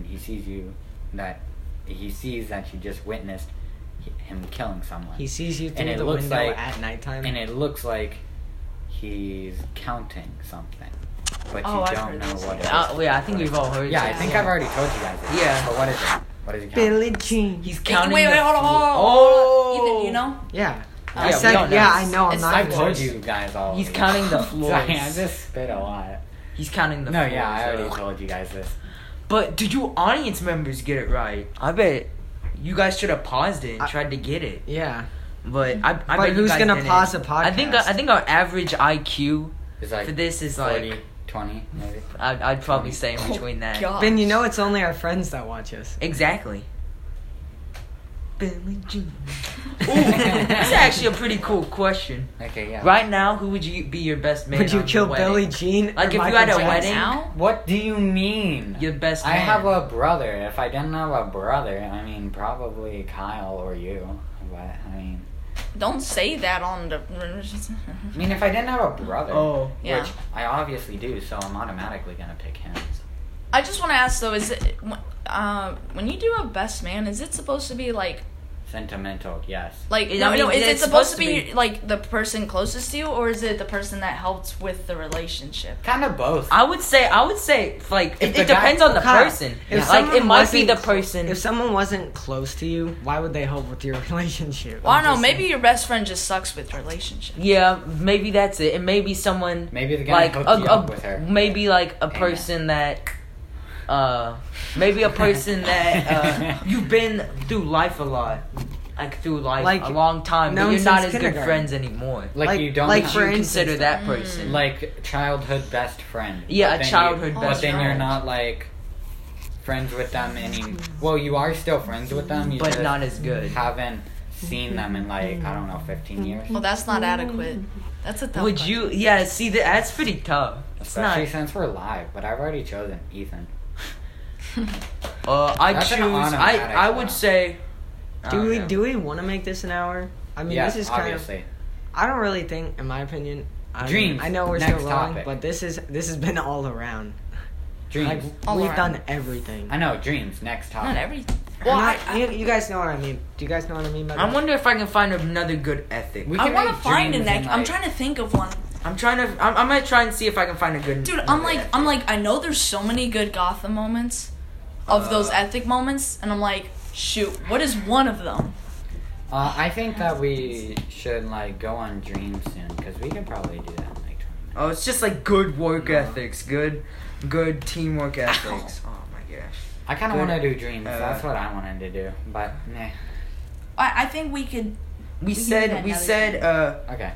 that you just witnessed him killing someone, He sees you And through it the looks window like- at nighttime. and it looks like he's counting something, but Oh, you I've don't heard know this. what it is. Yeah, I think we've all heard. Yeah, I this. think I've already told you guys this. Yeah. But what is it? What is he counting? Billie Jean. He's Hey, counting. wait, the hold on, hold on, flo- hold on. Ethan, you know? Yeah. Yeah, I we said, all know. yeah, I know. I'm It's not. I've like- told you guys all. He's these. counting the floors. Sorry, I just spit a lot. He's counting the No, floors. yeah, I already though. told you guys this. But did you audience members get it right? I bet you guys should have paused it and I- tried to get it. Yeah. But I bet But you who's guys gonna didn't. pause a I think our average IQ It's like for this is 40, like 20, maybe. I'd probably say in between that. God. Ben, you know it's only our friends that watch us. Exactly. Billie Jean. Ooh, that's actually a pretty cool question. Okay, yeah. Right now, who would you be your best man? Would you on kill your wedding? Billie Jean? Like, or if you Michael had a Jackson? wedding- Now? What do you mean? Your best man. I have a brother. If I didn't have a brother, I mean, probably Kyle or you. But, I mean... Don't say that on the. I mean, if I didn't have a brother, Oh. Yeah. which I obviously do, so I'm automatically gonna pick him. I just want to ask though, is it when you do a best man, is it supposed to be like Sentimental, yes. Like I no, mean, is it it's supposed to supposed to be like the person closest to you, or is it the person that helps with the relationship? Kind of both. I would say like If it the guy- depends on the Kyle, person. if Like it someone might be wasn't- the person. If someone wasn't close to you, why would they help with your relationship? Well, I I'm don't know. just Maybe saying. your best friend just sucks with relationships. Yeah, maybe that's it. And maybe someone Maybe the guy like hooked you up with her. maybe like a Amen. person that maybe a person that you've been through life a lot. Like through life Like, a long time, but known you're not since as good kindergarten. friends anymore. Like you don't like have- for You instance, consider that person. like childhood best friend. Yeah, But a then childhood Oh, But best then you're friend. not like friends with them any. Well, you are still friends with them. You But just not as good. haven't seen them in like I don't know 15 years. Well, that's not adequate. That's a tough Would question. you? Yeah, see, that's pretty tough. Especially not. since we're live, but I've already chosen Ethan. I That's an choose. automatic I would now. say. I don't know. Do we want to make this an hour? I mean, Yeah, this is kind obviously. of. I don't really think, in my opinion. Dreams, I know we're next still rolling, topic. but this has been all around. Dreams. Like All we've around. done everything. I know, dreams. Next topic. Not every. Well, Well, you guys know what I mean. Do you guys know what I mean by that? I wonder if I can find another good ethic. We I can want to make find a dreams neck. and, I'm like- trying to think of one. I'm gonna try and see if I can find a good. Dude, another I'm ethic. like, I know there's so many good Gotham moments, of those ethic moments, and I'm like, shoot, what is one of them? I think that we should like go on dreams soon because we could probably do that in like 20 minutes. Oh, it's just like good work No. ethics, good teamwork ethics. Oh my gosh. I kind of Good. want to do dreams. That's Uh, what I wanted to do, but nah. I think we could. We can do said that we another said time. Okay.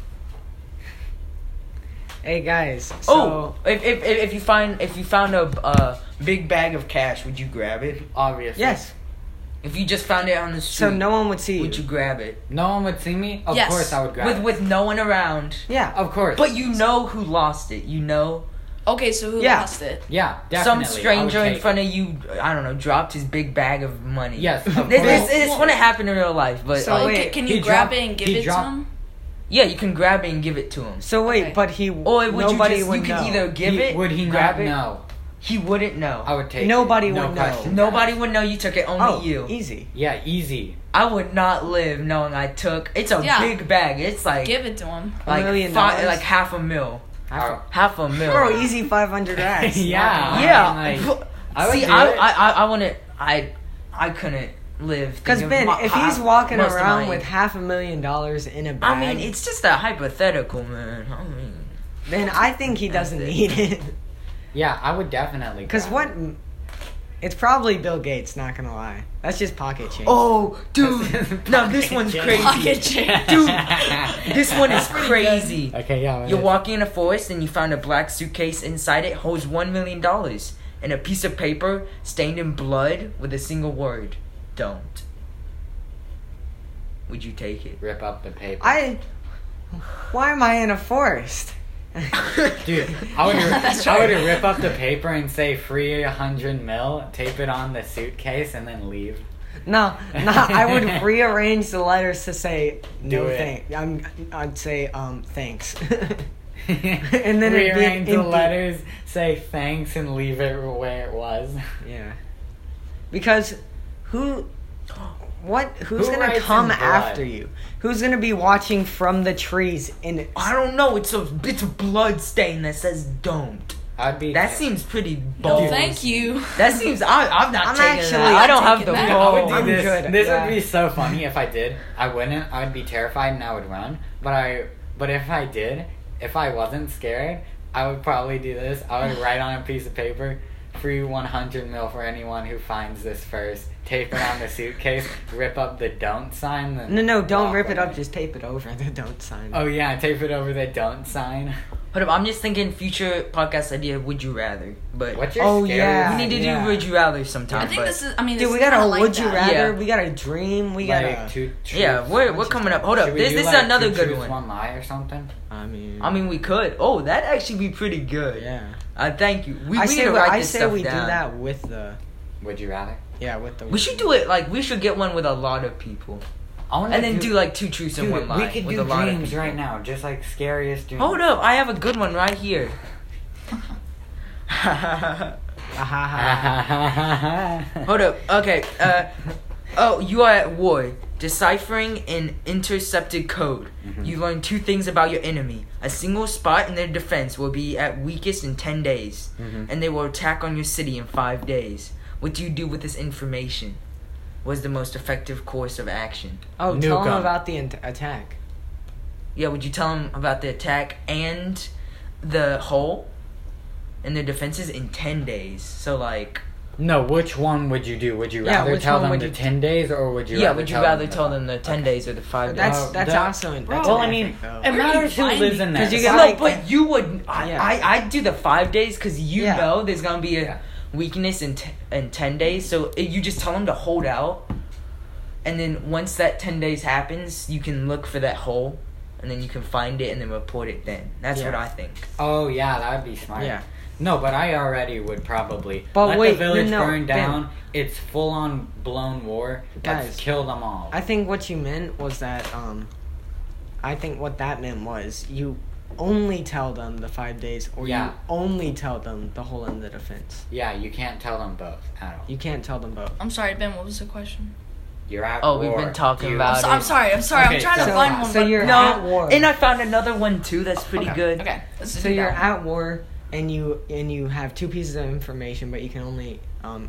Hey guys. oh, So if you found a big bag of cash, would you grab it? Obviously. yes. If you just found it on the street, So no one would see would you grab it? No one would see me. Of Yes. course, I would grab it. With no one around. Yeah. Of course. But you know who lost it. You know Okay, so who Yeah. lost it? yeah, definitely. some I would stranger in take front it. of you. I don't know, dropped his big bag of money. Yes, of This course. this wouldn't happen in real life, but So like, wait, Can he you grab dropped- it and give he it dropped- to him? yeah, you can grab it and give it to him. So wait, Okay. but he Or would nobody you just would you could know. either give He- it, Would he grab not it? know? He wouldn't know. I would take Nobody it. No would know. questions Nobody asked. would know you took it. Only Oh, you. easy. Yeah, easy. I would not live knowing I took. It's a Yeah. big bag. It's like Give it to him. like $1 million? like half a mil. Half a mil. Bro, easy 500 racks. Yeah. Yeah. I mean, like, I would See, do I it. wouldn't. I couldn't live. Because thinking Ben, of if my- he's walking most of around my- with $500,000 in a bag, I mean, it's just a hypothetical, man. I mean, then I think he doesn't That's it. need it. Yeah, I would definitely. Because grab what? it. It's probably Bill Gates. Not gonna lie. That's just pocket change. oh, dude, no, this one's crazy, Pocket change. dude. This one is pretty crazy. Okay, yeah. what You're is- walking in a forest and you found a black suitcase. Inside it holds $1 million and a piece of paper stained in blood with a single word: "Don't." Would you take it? Rip up the paper. Why am I in a forest? Dude, I would, That's I would right. rip up the paper and say free 100 mil, tape it on the suitcase, and then leave. No, I would rearrange the letters to say Do no it. thank. I'd say thanks. And then it'd be rearrange the empty. letters, say thanks, and leave it where it was. Yeah. Because who's Who gonna writes come in blood? after you? Who's gonna be watching from the trees in I don't know. It's a blood stain that says "Don't." I'd be. That seems pretty No, bold. thank you. That seems. I'm not I'm taking actually that. I don't have the taking that. I would balls. do I'm this. good, This yeah. would be so funny if I did. I wouldn't. I would be terrified and I would run. But if I did, if I wasn't scared, I would probably do this. I would write on a piece of paper, free 100 mil for anyone who finds this first. Tape it on the suitcase. Rip up the don't sign. Then No, don't walk rip it up. away. Just tape it over the don't sign. Oh yeah, tape it over the don't sign. Hold up, I'm just thinking future podcast idea. Would you rather? But What's your Oh, scariest- yeah. we need to yeah. do would you rather sometime. I think but this is. I mean, Dude, this we is got kinda a like would you that. rather. Yeah. We got a dream. We got Like a. two truths. yeah, we're coming up. Hold up, Should we this do, is like, another two good truths, one. one lie or something. I mean, we could. Oh, that'd actually be pretty good. yeah. Thank you. We I need say to we, write I this say stuff we down. do that with the. Would you rather? Yeah, with the. We should do it like we should get one with a lot of people, I wanna and then do like two truths and Dude, one lie. we could with do a lot of dreams people. right now, just like scariest dreams. Hold up, I have a good one right here. Hold up. Okay. Oh, you are at war. Deciphering an intercepted code. Mhm. You learn two things about your enemy. A single spot in their defense will be at weakest in 10 days. Mhm. And they will attack on your city in 5 days. What do you do with this information? What is the most effective course of action? Oh, tell Nuke them 'em. about the attack. Yeah, would you tell them about the attack and the hole and their defenses in 10 days? So, like... No, which one would you do? Would you Yeah, rather which tell one them would the you 10 days, or would you yeah, rather would you tell rather them tell them the 10 days or the 5 days? That's Oh, that's that- also an. That's Well, an I mean, ethic, though. it matters who find lives it? in that. 'Cause you So- get, No, like- but you would. Yeah. I'd do the 5 days because you Yeah. know there's gonna be a Yeah. weakness in 10 days. So you just tell them to hold out, and then once that 10 days happens, you can look for that hole, and then you can find it and then report it then. That's what Yeah. I think. Oh yeah, that would be smart. Yeah. No, but I already would probably But let wait, the village no, burn Ben. down. It's full on blown war. Let's Guys, kill them all. I think what you meant was that I think what that meant was you only tell them the 5 days, or Yeah. you only tell them the hole in the defense. Yeah, you can't tell them both at all. You can't tell them both. I'm sorry, Ben. What was the question? You're at Oh, war. we've been talking You- about I'm sorry. I'm sorry. Okay, I'm trying to so- find one. so but you're no. at war. And I found another one too. That's pretty Okay, good. Okay. Let's So do you're that. at war, and you have two pieces of information, but you can only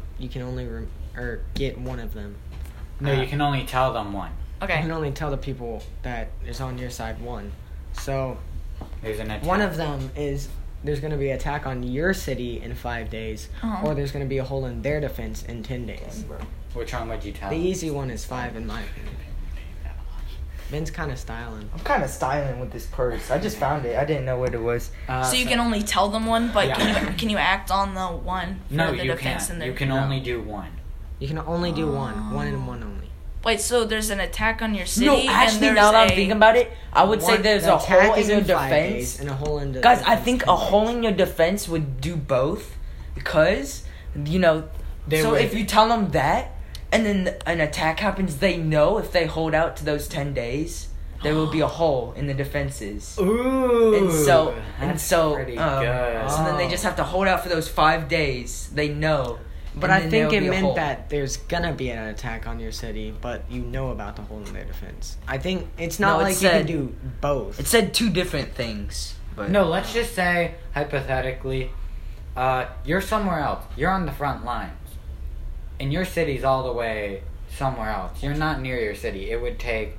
get one of them. No, you can only tell them one. You Okay. can only tell the people that is on your side one. So There's an attack. one of them is there's going to be an attack on your city in 5 days, Uh-huh. or there's going to be a hole in their defense in 10 days. Which one would you tell The them? easy one is 5 in my opinion. Ben's kind of styling. I'm kind of styling with this purse. I just found it. I didn't know what it was. So you can only tell them one, but Yeah. can you act on the one for No, the you defense can't. and the You can only do one. You can only do one and one only. Wait, so there's an attack on your city? No, and actually, there's now that I'm a- thinking about it, I would say One- there's the a attack hole is in your 5 days defense. and a hole in the Guys, I defense think 10 a hole days. in your defense would do both because, They so would- if you tell them that and then an attack happens, they know if they hold out to those 10 days, there will be a hole in the defenses. Ooh. And so, that's pretty good. so then they just have to hold out for those 5 days. They know. But and I then think there'll it be a meant hole. that there's gonna be an attack on your city, but you know about the hole in their defense. I think it's not No, it like you said- can do both. It said two different things. But No, let's just say, hypothetically, you're somewhere else. You're on the front lines. And your city's all the way somewhere else. You're not near your city. It would take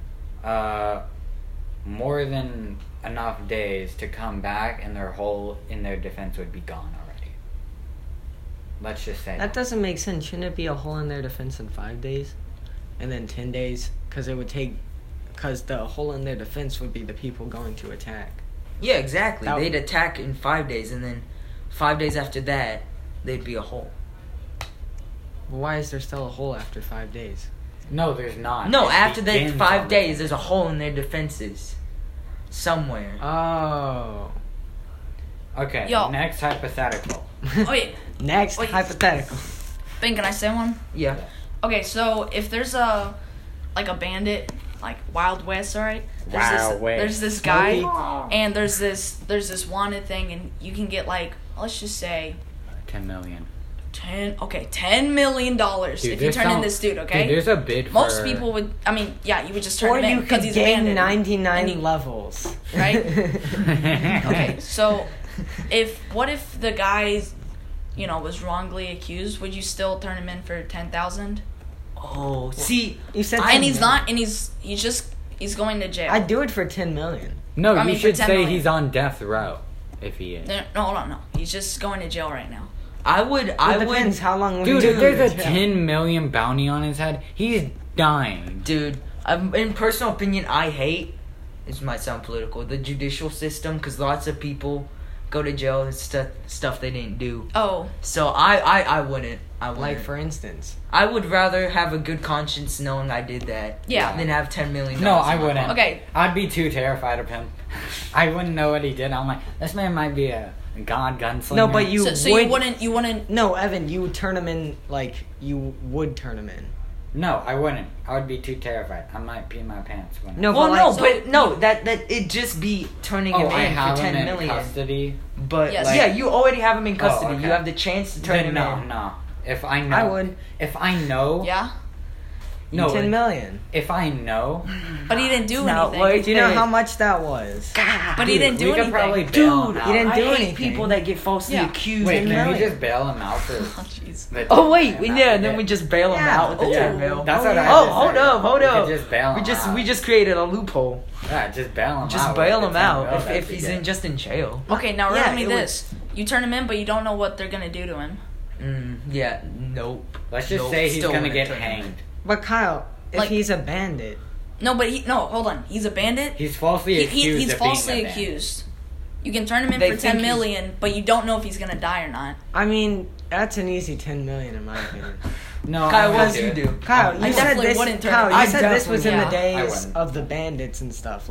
more than enough days to come back, and their hole in their defense would be gone already. Let's just say That doesn't make sense. Shouldn't it be a hole in their defense in 5 days, and then 10 days? Because the hole in their defense would be the people going to attack. yeah, exactly. That- They'd attack in 5 days, and then 5 days after that, they'd be a hole. But why is there still a hole after 5 days? No, there's not. No, It after the begins 5 on- days, there's a hole in their defenses. Somewhere. Oh. Okay, Yo. next hypothetical. Wait, Next Wait. hypothetical. Ben, can I say one? Yeah. Okay, so if there's a bandit, like Wild West, all right? Wild West. There's this guy, Smokey. and there's this wanted thing, and you can get like, let's just say 10 million. $10 million if you there's turn in some- this dude, okay? Dude, there's a bid Most for... people would, you would just turn Or him in you because could he's gain abandoned. 99 And you- levels. Right? Okay, so what if the guy, was wrongly accused? Would you still turn him in for 10,000? Oh, see, You said And 10 he's million. not, and he's going to jail. I'd do it for 10 million. No, I you mean, for should 10 say million. he's on death row. If he is. No, hold on, no. He's just going to jail right now. I would. It depends how long. Dude, we if do there's a it. 10 million bounty on his head, he's dying. Dude, in personal opinion, I hate. This might sound political. The judicial system, because lots of people go to jail and stuff they didn't do. Oh, So I wouldn't. Like for instance, I would rather have a good conscience knowing I did that. Yeah. Than have $10 million. No, I in my wouldn't. pocket. okay. I'd be too terrified of him. I wouldn't know what he did. I'm like, this man might be a god gunslinger. No, but you So would. you wouldn't. No, Evan, you would turn him in like you would turn him in. No, I wouldn't. I would be too terrified. I might pee my pants when. No, Well, but no, like, but no, that it just be turning Oh, him I in have for him 10 in million. custody. But Yes. yeah, you already have him in Oh, custody. okay. You have the chance to turn Then him no, in. no. If I know, I would. If I know, Yeah, no. 10 million. If I know, but he didn't do It's not anything. worth Do you know it. how much that was? But he Dude, didn't do we could anything. probably bail Dude, him out. he didn't I do hate anything. people that get falsely Yeah. accused. Wait, of can we murder. just bail him out for? Oh, jeez. the Oh wait, 10 we, million yeah, that then we we did? just bail him Yeah. out with the Oh. 10 mil. That's what I Oh, just hold said. up, hold We could up. just bail him out. We just created a loophole. Yeah, just bail him Just out. bail with him the 10 out mil, if that'd be he's good. just in jail. Okay, now Yeah, remember me it would- this: you turn him in, but you don't know what they're gonna do to him. Yeah, nope. Let's just Nope, say he's still gonna wouldn't get turn him in. hanged. But Kyle, if Like- he's a bandit, No, but hold on. He's a bandit. He's falsely accused. He's of being falsely a bandit. accused. You can turn him in They for think 10 he's- million, but you don't know if he's gonna die or not. I mean, that's an easy 10 million in my opinion. No, Kyle, I what would do you it. do? Kyle, I you said definitely this. wouldn't turn Kyle, it- you I said this was in the definitely- I days wouldn't. of the bandits and stuff. Like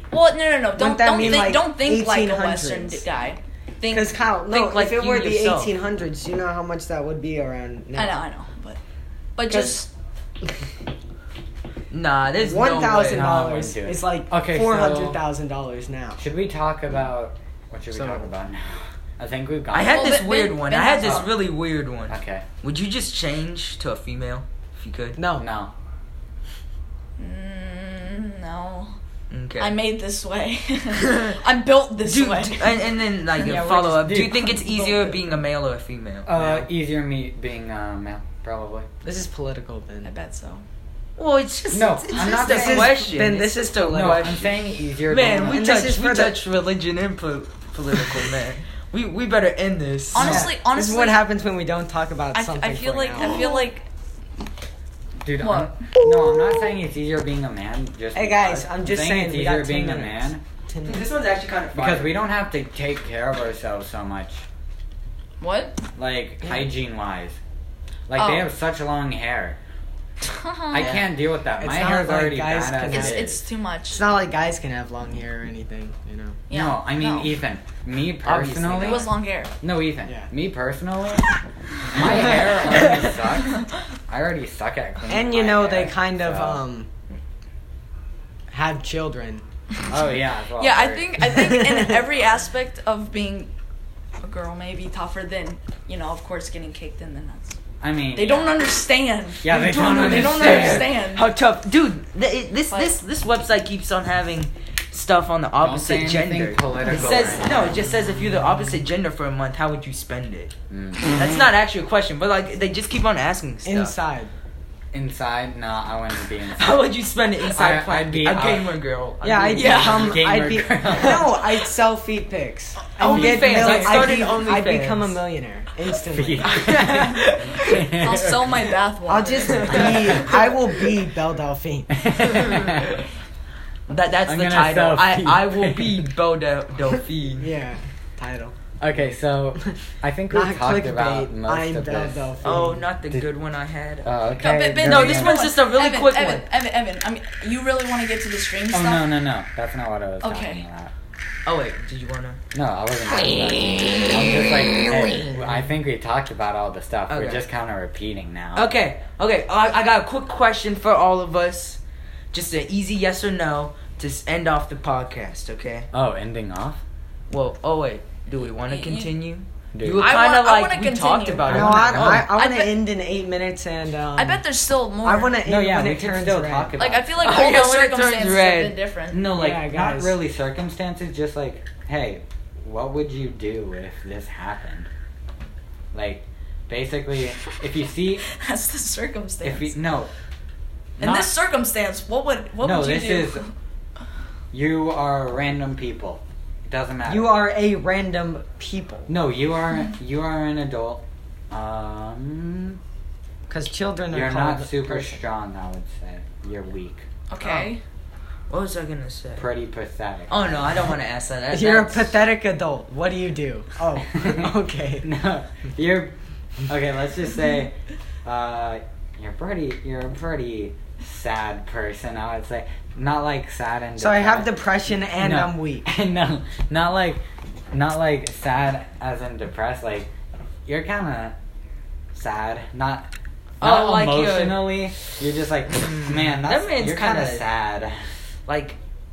Well, no. Wouldn't that mean, like, Don't think like a Western 1800s? guy. Think. Because Kyle, no, think like if it you were the yourself. 1800s, you know how much that would be around now. I know, but just Nah, there's no $1,000 way. No, I wouldn't do it. is like Okay, $400,000 now. Should we talk about what should we So- talk about now? I think we've got. I had Well, this Ben- weird Ben- one. Ben I had has this a- really weird one. Okay. Would you just change to a female if you could? No. No. no. Okay. I'm made this way. I'm built this Dude, way. and then like Yeah, a we're follow up. just- Do you dude. think it's easier being a male or a female? Easier me being male, probably. This is political, I Ben. bet so. Well, it's just No, it's I'm just not a saying- question. Ben, It's this is just a political. No, I'm question. saying easier. Man, being we And this touch is for the- touch religion and political, man. We better end this. Honestly, This is what happens when we don't talk about I something. feel for like an hour. I feel like Dude, What? I'm not saying it's easier being a man. Just Hey, guys, because. I'm just saying saying it's we easier got 10 being a minutes. man 10 Dude, minutes. this one's actually kind of fun. because we don't have to take care of ourselves so much, what? like Yeah. hygiene wise. Like they Oh. have such long hair. I Yeah. can't deal with that. It's My not hair's like already guys bad can as have- it It's is. too much. It's not like guys can have long hair or anything, you know. Yeah, No, I mean no. Ethan. Me Obviously personally. It was long hair. No, Ethan. Yeah. Me personally, my hair already sucks. I already suck at cleaning And you my know hair, they kind of so- have children. Oh yeah. As well, Yeah, I sorry. think in every aspect of being a girl may be tougher than, of course getting kicked in the nuts. I mean. They don't understand. Yeah, they don't They don't understand. understand. How tough, dude! This Like- this website keeps on having stuff on the say opposite anything gender. political It says right no. now. It just says if you're the opposite gender for a month, how would you spend it? Mm. That's not actually a question, but like they just keep on asking stuff. Inside. Inside, no, I wouldn't be inside. How would you spend it inside? I'd playing be a out- gamer girl. Yeah, I'd Yeah. become. Gamer I'd be. girl. No, I'd sell feet pics. I'd OnlyFans. get I started I'd OnlyFans. become a millionaire instantly. I'll sell my bathwater. I'll just be. I will be Belle Delphine. That's I'm the gonna title. sell feet. I will be Belle Delphine. Yeah, title. Okay, so I think we Not talked about clickbait. most I'm of Belle this. Delphine. Oh, not the good one I had. Oh, okay. No, this one's just a really Evan, quick Evan, one. Evan, I mean, you really want to get to the stream Oh stuff? no, that's not what I was Okay. talking about. Oh wait, did you wanna? No, I wasn't talking about that. I'm just like, hey, I think we talked about all the stuff. We're Okay. just kind of repeating now. Okay. I got a quick question for all of us. Just an easy yes or no to end off the podcast. Okay. Oh, ending off? Well. Oh wait. Do we want to You- continue? Dude. You were I kind of wanna like we continue. talked about it. No, I want to bet- end in 8 minutes and. I bet there's still more. I want to end No, yeah, when we it can turns still red. talk about Like, I feel like Oh, all yeah, the when it turns circumstances red. have been different. No, like, Yeah, not guys. really circumstances, just like, hey, what would you do if this happened? Like, basically, if you see, That's the circumstance. if you, no. In not- this circumstance, what would you this do? is, you are random people. It doesn't matter. You are a random people. No, you are an adult. Because children are You're called not super person. strong, I would say. You're weak. Okay. What was I gonna say? Pretty pathetic. Oh no, I don't want to ask that. You're a That's- pathetic adult. What do you do? Oh, okay. No, you're okay. Let's just say, you're a pretty sad person. I would say, not like sad and. So I have depressed. depression and No. I'm weak. No, not like sad as in depressed. Like you're kind of sad, not. Oh, Not like you're- emotionally, you're just like, man, That that's man's you're kind of kinda- sad. like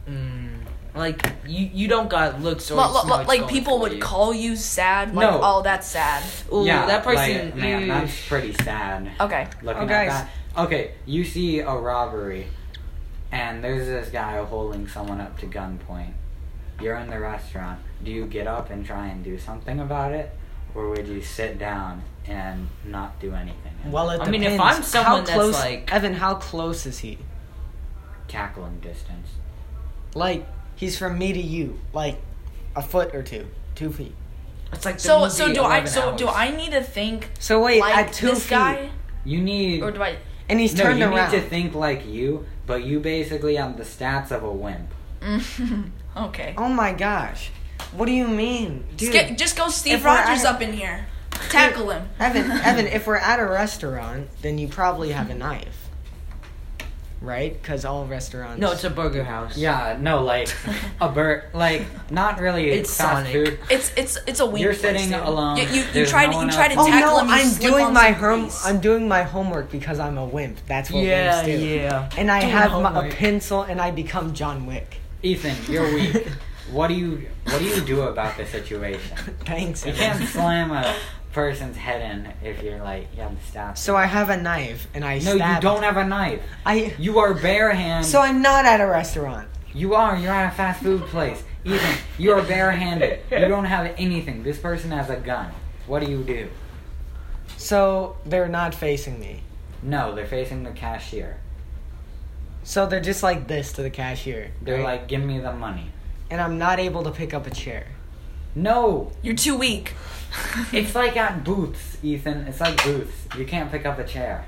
you don't got looks or smarts Like going people for would you. call you sad. Like, No. oh, that's sad. Ooh, Yeah, that person. like, man, ew. that's pretty sad. Okay. Looking Oh, at guys. that. Okay, you see a robbery, and there's this guy holding someone up to gunpoint. You're in the restaurant. Do you get up and try and do something about it, or would you sit down and not do anything? Well, it I mean, if depends. I'm someone how that's close, like- Evan, how close is he? Tackling distance. Like, he's from me to you. Like, a foot or two. 2 feet. It's like the So movie do 11 do Hours. I need to think So wait, like at 2 this feet. guy, You need. or do I? And he's no, turned you around. need to think like you, but you basically have the stats of a wimp. Okay. Oh my gosh. What do you mean? Dude. Just go Steve if we're Rogers at- up in here. Tackle him. Evan, if we're at a restaurant, then you probably have a knife. right? Because all restaurants. No, it's a burger house. Yeah, no, like not really It's fast Sonic. food. It's a wing. You're place, sitting dude. alone. You There's try no to one you try to else. Oh tackle no! him. You I'm slip doing on my some grease. I'm doing my homework because I'm a wimp. That's what Yeah, wimps do. yeah. And I Doing have a homework. pencil, and I become John Wick. Ethan, you're weak. What do you do about the situation? Thanks. You Evan. can't slam a person's head in if you're like you have the staff. So I have a knife, and I No, stab. you don't have a knife. I. You are barehanded. So I'm not at a restaurant. You are. You're at a fast food place. Ethan, you are barehanded. You don't have anything. This person has a gun. What do you do? So they're not facing me. No, they're facing the cashier. So they're just like this to the cashier. They're right? like, give me the money. And I'm not able to pick up a chair. No, You're too weak. it's like at booths, Ethan. It's like booths. You can't pick up a chair.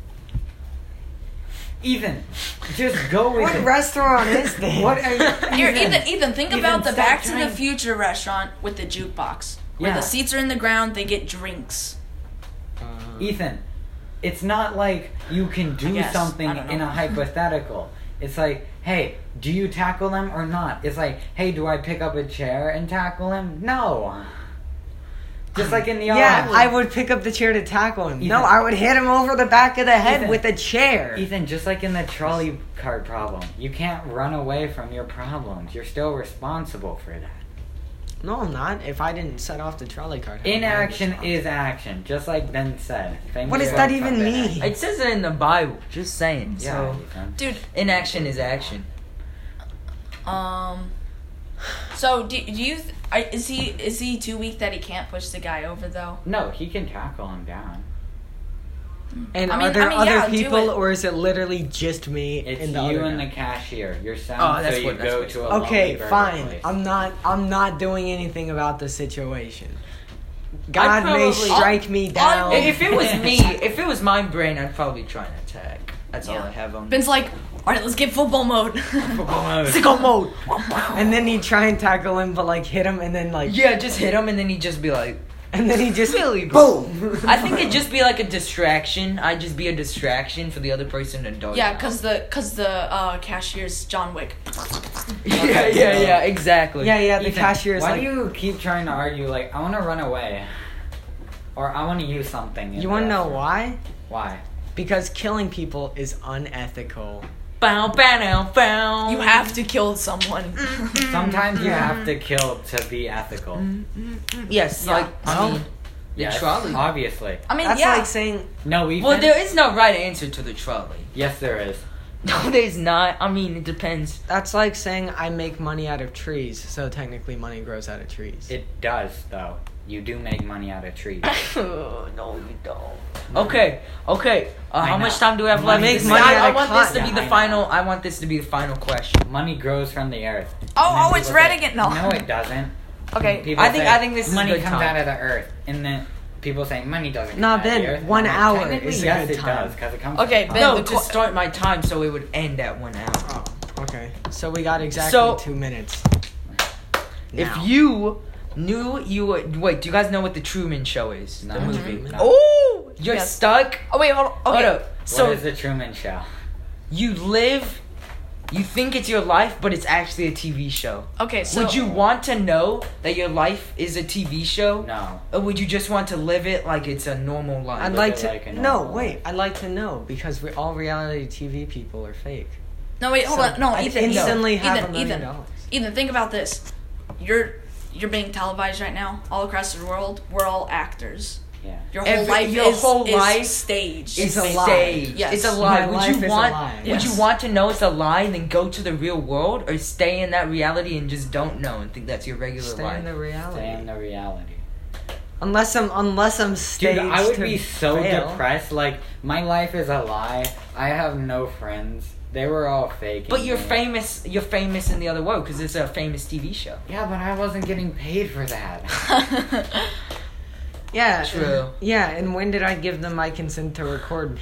Ethan, just go with What it. restaurant is this? What are you? Here, Ethan, think Ethan, about the stop Back to the trying- Future restaurant with the jukebox. Where Yeah. the seats are in the ground, they get drinks. Ethan, it's not like you can do guess. something I don't know. in a hypothetical. It's like, hey, do you tackle him or not? It's like, hey, do I pick up a chair and tackle him? No. Just like in the Yeah, other. I would pick up the chair to tackle him. Ethan. No, I would hit him over the back of the head Ethan. with a chair. Ethan, just like in the trolley cart problem, you can't run away from your problems. You're still responsible for that. No, I'm not. If I didn't set off the trolley cart. how am I Inaction responsible? is action, just like Ben said. Famous What does quote that from even Ben. mean? It says it in the Bible. Just saying. Yeah, So Ethan. Dude, inaction is action. so do you is he too weak that he can't push the guy over though? No, he can tackle him down. And I mean- are there I mean, other yeah, do people, it. or is it literally just me It's and the you other and guy? the cashier. You're sent, Oh, so that's you what- that's go what- to a lonely Okay, burger fine. place. I'm not doing anything about the situation. God may probably- strike me down. If it was me, if it was my brain, I'd probably try and attack. That's all Yeah. I have on. Ben's like, all right, let's get football mode. Sicko mode. And then he'd try and tackle him, but like hit him, and then like Yeah, just hit him and then he'd just be like, and then he just Really, bro? boom. I think it'd just be like a distraction. I'd just be a distraction for the other person to dodge. Yeah, out. cause the cashier's John Wick. yeah, exactly. Yeah, the Ethan, cashier is why like, do you keep trying to argue like I want to run away, or I want to use something? in you the want to know restaurant? why? Why? Because killing people is unethical. Bow, bow, bow. You have to kill someone. Sometimes you have to kill to be ethical. Yes, Yeah. like I No. mean, the Yes, trolley. obviously. I mean, That's yeah. like saying No, Ethan. Well, there is no right answer to the trolley. Yes, there is. No, there's not. I mean, it depends. that's like saying I make money out of trees, so technically money grows out of trees. It does, though. You do make money out of trees. No, you don't. Okay. I How know. much time do we have left? Money makes money out I of want this to cotton. be the Yeah, I final. know. I want this to be the final question. Money grows from the earth. Oh, And then oh, it's people red say, again. No. No, it doesn't. Okay. People I think- say, I think this is a money good comes time. out of the earth, and then people say money doesn't. Nah, come out of the Ben, earth. 1 And hour technically, is a yes, good it time. does because it comes. Okay, from Ben, No, the to start my time so it would end at 1 hour. Oh, okay. So we got exactly So- 2 minutes. If Now. you knew you would wait, do you guys know what the Truman Show is? No. The movie. No. Oh, you're Yes. stuck. Oh wait, hold on. Okay. Hold up. So what is the Truman Show? you live, you think it's your life, but it's actually a TV show. Okay, so Would you want to know that your life is a TV show? No. Or would you just want to live it like it's a normal life? I'd Look like at to. like a No, normal wait. life. I'd like to know because all reality TV people are fake. No, wait, hold So on. No, I'd Ethan. instantly Ethan, have Ethan, $1 million. Ethan, Ethan, think about this. You're being televised right now, all across the world. We're all actors. Yeah. Your whole life your is whole is life staged. It's a a lie. stage. Yes. It's a lie. My Would life you is a want? lie. Would Yes. you want to know it's a lie and then go to the real world, or stay in that reality and just don't know and think that's your regular Stay life? in the reality. Stay in the reality. Unless I'm staged. Dude, I would to be so fail. depressed. Like, my life is a lie. I have no friends. They were all fake. But you're famous. You're famous in the other world because it's a famous TV show. Yeah, but I wasn't getting paid for that. Yeah. True. Yeah, and when did I give them my consent to record?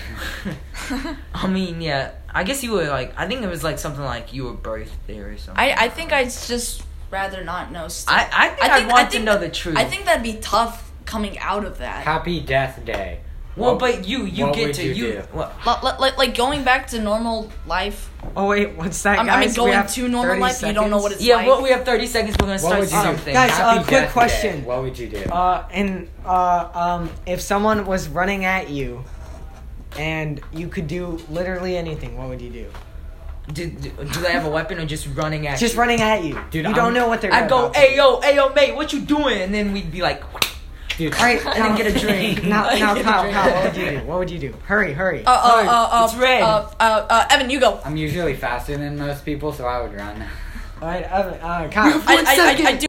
I mean, yeah. I guess you were like. I think it was like something like you were birthed there or something. I think I'd just rather not know. I think I'd want to know the truth. I think that'd be tough coming out of that. Happy Death Day. Well, What- but you what get would to you you. do? Well, Like going back to normal life. Oh wait, what's that, I guys? mean, We going have to normal 30 life, you don't know what seconds. it's yeah. like. Well, we have 30 seconds. We're gonna What start would you do? something. Guys, Happy quick Death question. Day. What would you do? If someone was running at you, and you could do literally anything, what would you do? Do they have a weapon or just running at? Just you? running at you. Dude, you don't know what they're. I'd go, about to hey do. yo, mate, what you doing? And then we'd be like, Dude, All right, and then get a drink. Now, Get a Kyle, drink. what would you do? What would you do? Hurry. It's red. Evan, you go. I'm usually faster than most people, so I would run. All right, Kyle. I do